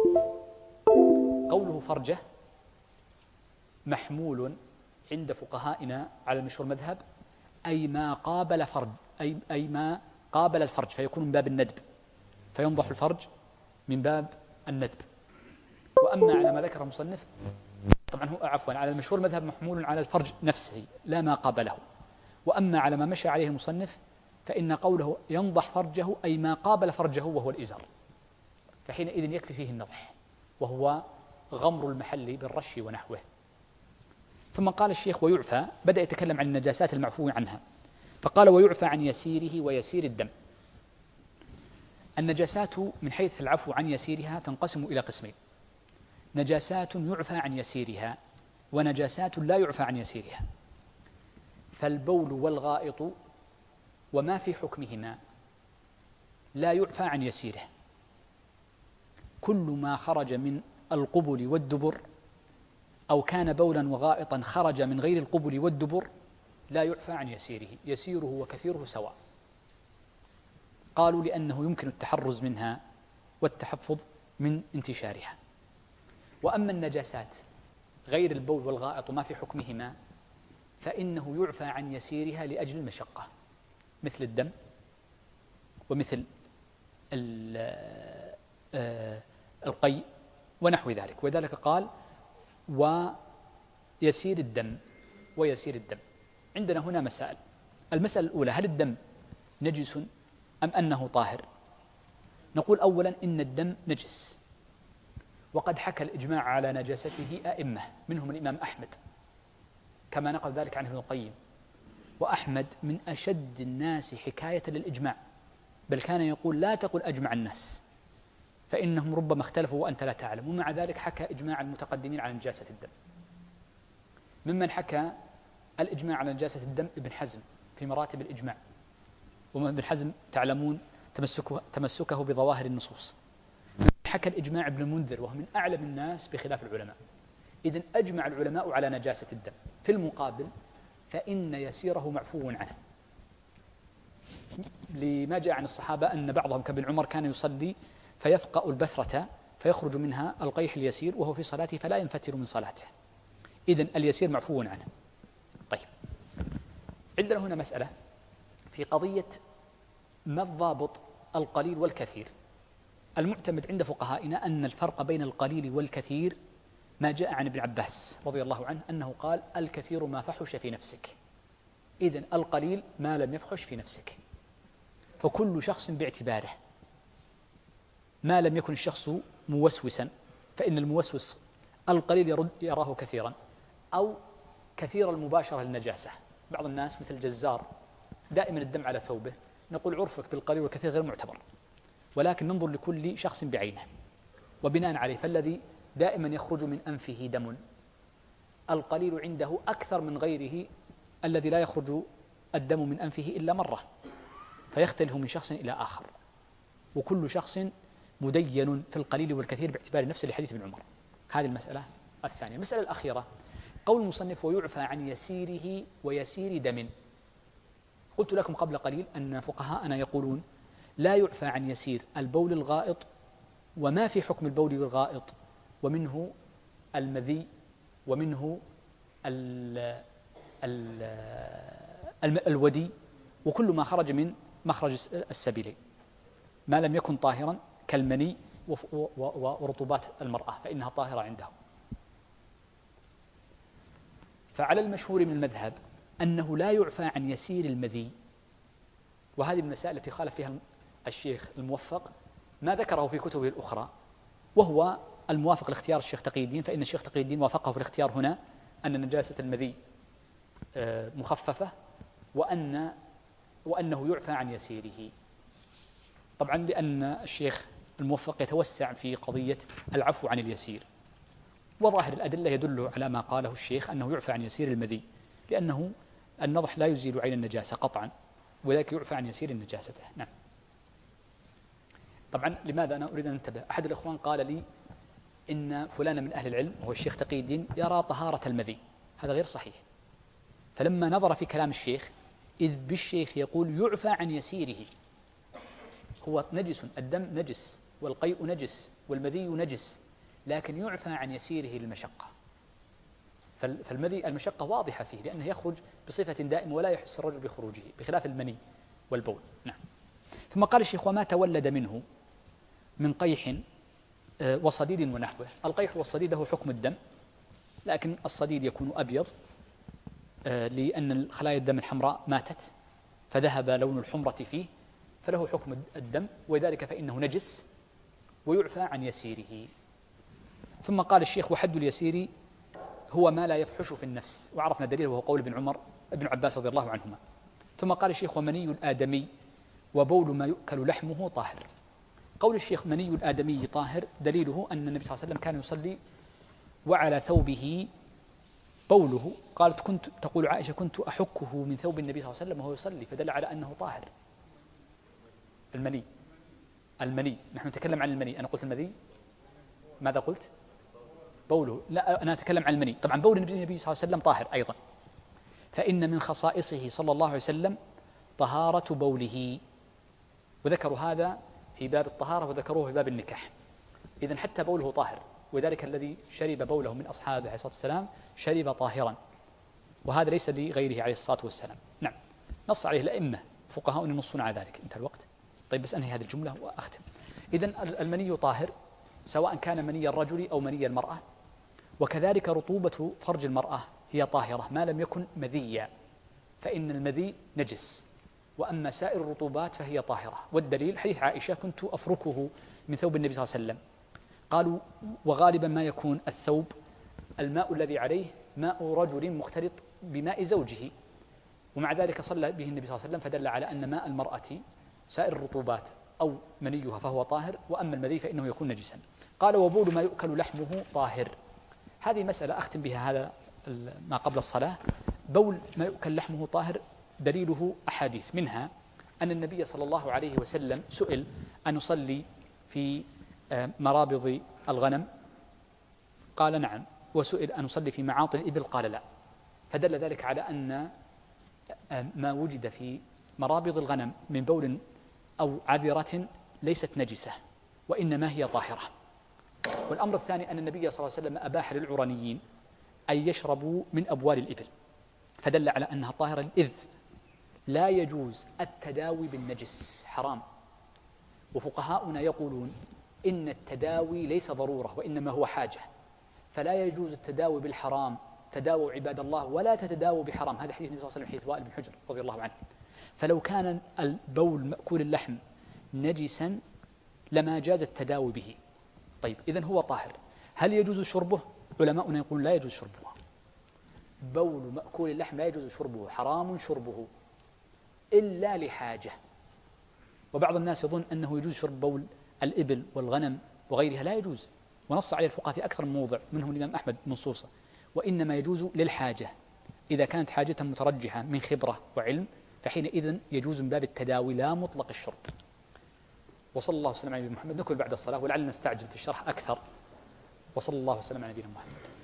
قوله فرجه محمول عند فقهائنا على المشهور مذهب أي ما قابل فرج، أي ما قابل الفرج، فيكون من باب الندب، فينضح الفرج من باب الندب. وأما على ما ذكر المصنف طبعا هو على المشهور مذهب محمول على الفرج نفسه لا ما قابله. وأما على ما مشى عليه المصنف فإن قوله ينضح فرجه أي ما قابل فرجه وهو الإزار، فحينئذ يكفي فيه النضح، وهو غمر المحل بالرش ونحوه. ثم قال الشيخ: ويعفى، بدأ يتكلم عن النجاسات المعفو عنها، فقال: ويعفى عن يسيره ويسير الدم. النجاسات من حيث العفو عن يسيرها تنقسم إلى قسمين: نجاسات يعفى عن يسيرها ونجاسات لا يعفى عن يسيرها. فالبول والغائط وما في حكمهما لا يعفى عن يسيره. كل ما خرج من القبل والدبر أو كان بولا وغائطا خرج من غير القبل والدبر لا يعفى عن يسيره، يسيره وكثيره سواء. قالوا لأنه يمكن التحرز منها والتحفظ من انتشارها. وأما النجاسات غير البول والغائط وما في حكمهما فإنه يعفى عن يسيرها لأجل المشقة، مثل الدم ومثل القيء ونحو ذلك. وذلك قال ويسير الدم ويسير الدم. عندنا هنا مسائل. المسألة الأولى: هل الدم نجس أم أنه طاهر؟ نقول أولا إن الدم نجس، وقد حكى الإجماع على نجاسته أئمة، منهم الإمام أحمد كما نقل ذلك عنه ابن القيم. وأحمد من أشد الناس حكاية للإجماع، بل كان يقول لا تقل أجمع الناس فإنهم ربما اختلفوا وأنت لا تعلم. ومع ذلك حكى إجماع المتقدمين على نجاسة الدم. ممن حكى الإجماع على نجاسة الدم ابن حزم في مراتب الإجماع، وابن حزم تعلمون تمسكه بظواهر النصوص. حكى الإجماع ابن المنذر وهو من أعلم الناس بخلاف العلماء. إذن أجمع العلماء على نجاسة الدم. في المقابل فإن يسيره معفو عنه، لما جاء عن الصحابة أن بعضهم كابن عمر كان يصلي فيفقأ البثرة فيخرج منها القيح اليسير وهو في صلاته فلا ينفتر من صلاته. إذن اليسير معفو عنه. طيب، عندنا هنا مسألة في قضية ما الضابط القليل والكثير. المعتمد عند فقهائنا أن الفرق بين القليل والكثير ما جاء عن ابن عباس رضي الله عنه أنه قال الكثير ما فحش في نفسك. إذن القليل ما لم يفحش في نفسك. فكل شخص باعتباره، ما لم يكن الشخص موسوسا، فإن الموسوس القليل يراه كثيرا أو كثير المباشرة للنجاسة. بعض الناس مثل الجزار دائما الدم على ثوبه، نقول عرفك بالقليل والكثير غير معتبر، ولكن ننظر لكل شخص بعينه وبناء عليه. فالذي دائما يخرج من أنفه دم القليل عنده أكثر من غيره الذي لا يخرج الدم من أنفه إلا مرة، فيختلف من شخص إلى آخر. وكل شخص مدين في القليل والكثير باعتبار نفس الحديث ابن عمر. هذه المسألة الثانية. المسألة الأخيرة قول المصنف ويعفى عن يسيره ويسير دم. قلت لكم قبل قليل أن فقهاءنا يقولون لا يعفى عن يسير البول الغائط وما في حكم البول والغائط، ومنه المذي ومنه الودي وكل ما خرج من مخرج السبيلين ما لم يكن طاهرا كالمني ورطوبات المرأة فإنها طاهرة عنده. فعلى المشهور من المذهب أنه لا يعفى عن يسير المذي، وهذه المسائل التي خالف فيها الشيخ الموفق ما ذكره في كتبه الأخرى، وهو الموافق لاختيار الشيخ تقي الدين، فإن الشيخ تقي الدين وافقه في الاختيار هنا أن نجاسة المذي مخففة وأنه يعفى عن يسيره. طبعا لأن الشيخ الموفق يتوسع في قضية العفو عن اليسير، وظاهر الأدلة يدل على ما قاله الشيخ أنه يعفى عن يسير المذي، لأنه النضح لا يزيل عين النجاسة قطعا، وذلك يعفى عن يسير نجاسته. نعم. طبعا لماذا أنا أريد أن أنتبه؟ أحد الإخوان قال لي إن فلان من أهل العلم وهو الشيخ تقي الدين يرى طهارة المذي. هذا غير صحيح. فلما نظر في كلام الشيخ إذ بالشيخ يقول يعفى عن يسيره، هو نجس، الدم نجس والقيء نجس والمذي نجس، لكن يعفى عن يسيره للمشقة. فالمذي المشقة واضحة فيه لأنه يخرج بصفة دائمة ولا يحس الرجل بخروجه، بخلاف المني والبول. نعم. ثم قال الشيخ وما تولد منه من قيح وصديد ونحوه. القيح والصديد له حكم الدم، لكن الصديد يكون أبيض لأن خلايا الدم الحمراء ماتت فذهب لون الحمرة فيه، فله حكم الدم، وذلك فإنه نجس ويعفى عن يسيره. ثم قال الشيخ وحد اليسير هو ما لا يفحش في النفس، وعرفنا دليله وهو قول ابن عباس رضي الله عنهما. ثم قال الشيخ ومني الآدمي وبول ما يؤكل لحمه طاهر. قول الشيخ مني الآدمي طاهر دليله أن النبي صلى الله عليه وسلم كان يصلي وعلى ثوبه بوله. قالت تقول عائشة كنت أحكه من ثوب النبي صلى الله عليه وسلم وهو يصلي، فدل على أنه طاهر. المني نحن نتكلم عن المني. أنا قلت المذي، ماذا قلت؟ بوله. لا، أنا أتكلم عن المني. طبعا بول النبي صلى الله عليه وسلم طاهر أيضا، فإن من خصائصه صلى الله عليه وسلم طهارة بوله، وذكروا هذا في باب الطهارة وذكروه في باب النكاح. إذن حتى بوله طاهر، وذلك الذي شرب بوله من أصحابه عليه الصلاة والسلام شرب طاهرا، وهذا ليس لغيره عليه الصلاة والسلام. نعم، نص عليه الأئمة فقهاء ينصون على ذلك. انتهى الوقت. طيب بس أنهي هذه الجملة وأختم. إذن المني طاهر سواء كان مني الرجل أو مني المرأة، وكذلك رطوبة فرج المرأة هي طاهرة ما لم يكن مذيا، فإن المذي نجس، وأما سائر الرطوبات فهي طاهرة. والدليل حديث عائشة كنت أفركه من ثوب النبي صلى الله عليه وسلم. قالوا وغالبا ما يكون الثوب الماء الذي عليه ماء رجل مختلط بماء زوجه، ومع ذلك صلى به النبي صلى الله عليه وسلم، فدل على أن ماء المرأة سائر الرطوبات أو منيها فهو طاهر، وأما المذي فإنه يكون نجسا. قال وبول ما يؤكل لحمه طاهر. هذه مسألة أختم بها هذا ما قبل الصلاة. بول ما يؤكل لحمه طاهر دليله أحاديث، منها أن النبي صلى الله عليه وسلم سئل أن يصلي في مرابض الغنم، قال نعم، وسئل أن يصلي في معاطي الإبل، قال لا. فدل ذلك على أن ما وجد في مرابض الغنم من بول أو عذرة ليست نجسة، وإنما هي طاهرة. والأمر الثاني أن النبي صلى الله عليه وسلم أباح للعرنيين أن يشربوا من أبوال الإبل، فدل على أنها طاهرة، إذ لا يجوز التداوي بالنجس، حرام. وفقهاؤنا يقولون إن التداوي ليس ضرورة وإنما هو حاجة، فلا يجوز التداوي بالحرام. تداووا عباد الله ولا تتداووا بحرام، هذا حديث النبي صلى الله عليه وسلم، حديث وائل بن حجر رضي الله عنه. فلو كان البول مأكول اللحم نجسا لما جاز التداوي به. طيب إذن هو طاهر، هل يجوز شربه؟ علماؤنا يقولون لا يجوز شربه. بول مأكول اللحم لا يجوز شربه، حرام شربه إلا لحاجة. وبعض الناس يظن أنه يجوز شرب بول الإبل والغنم وغيرها، لا يجوز، ونص عليه الفقهاء في أكثر من موضع، منهم الإمام أحمد منصوصة، وإنما يجوز للحاجة. إذا كانت حاجة مترجحة من خبرة وعلم فحينئذ يجوز من باب التداوي لا مطلق الشرب. وصلى الله وسلم على نبينا محمد. نكمل بعد الصلاة ولعلنا نستعجل في الشرح أكثر. وصلى الله وسلم على نبينا محمد.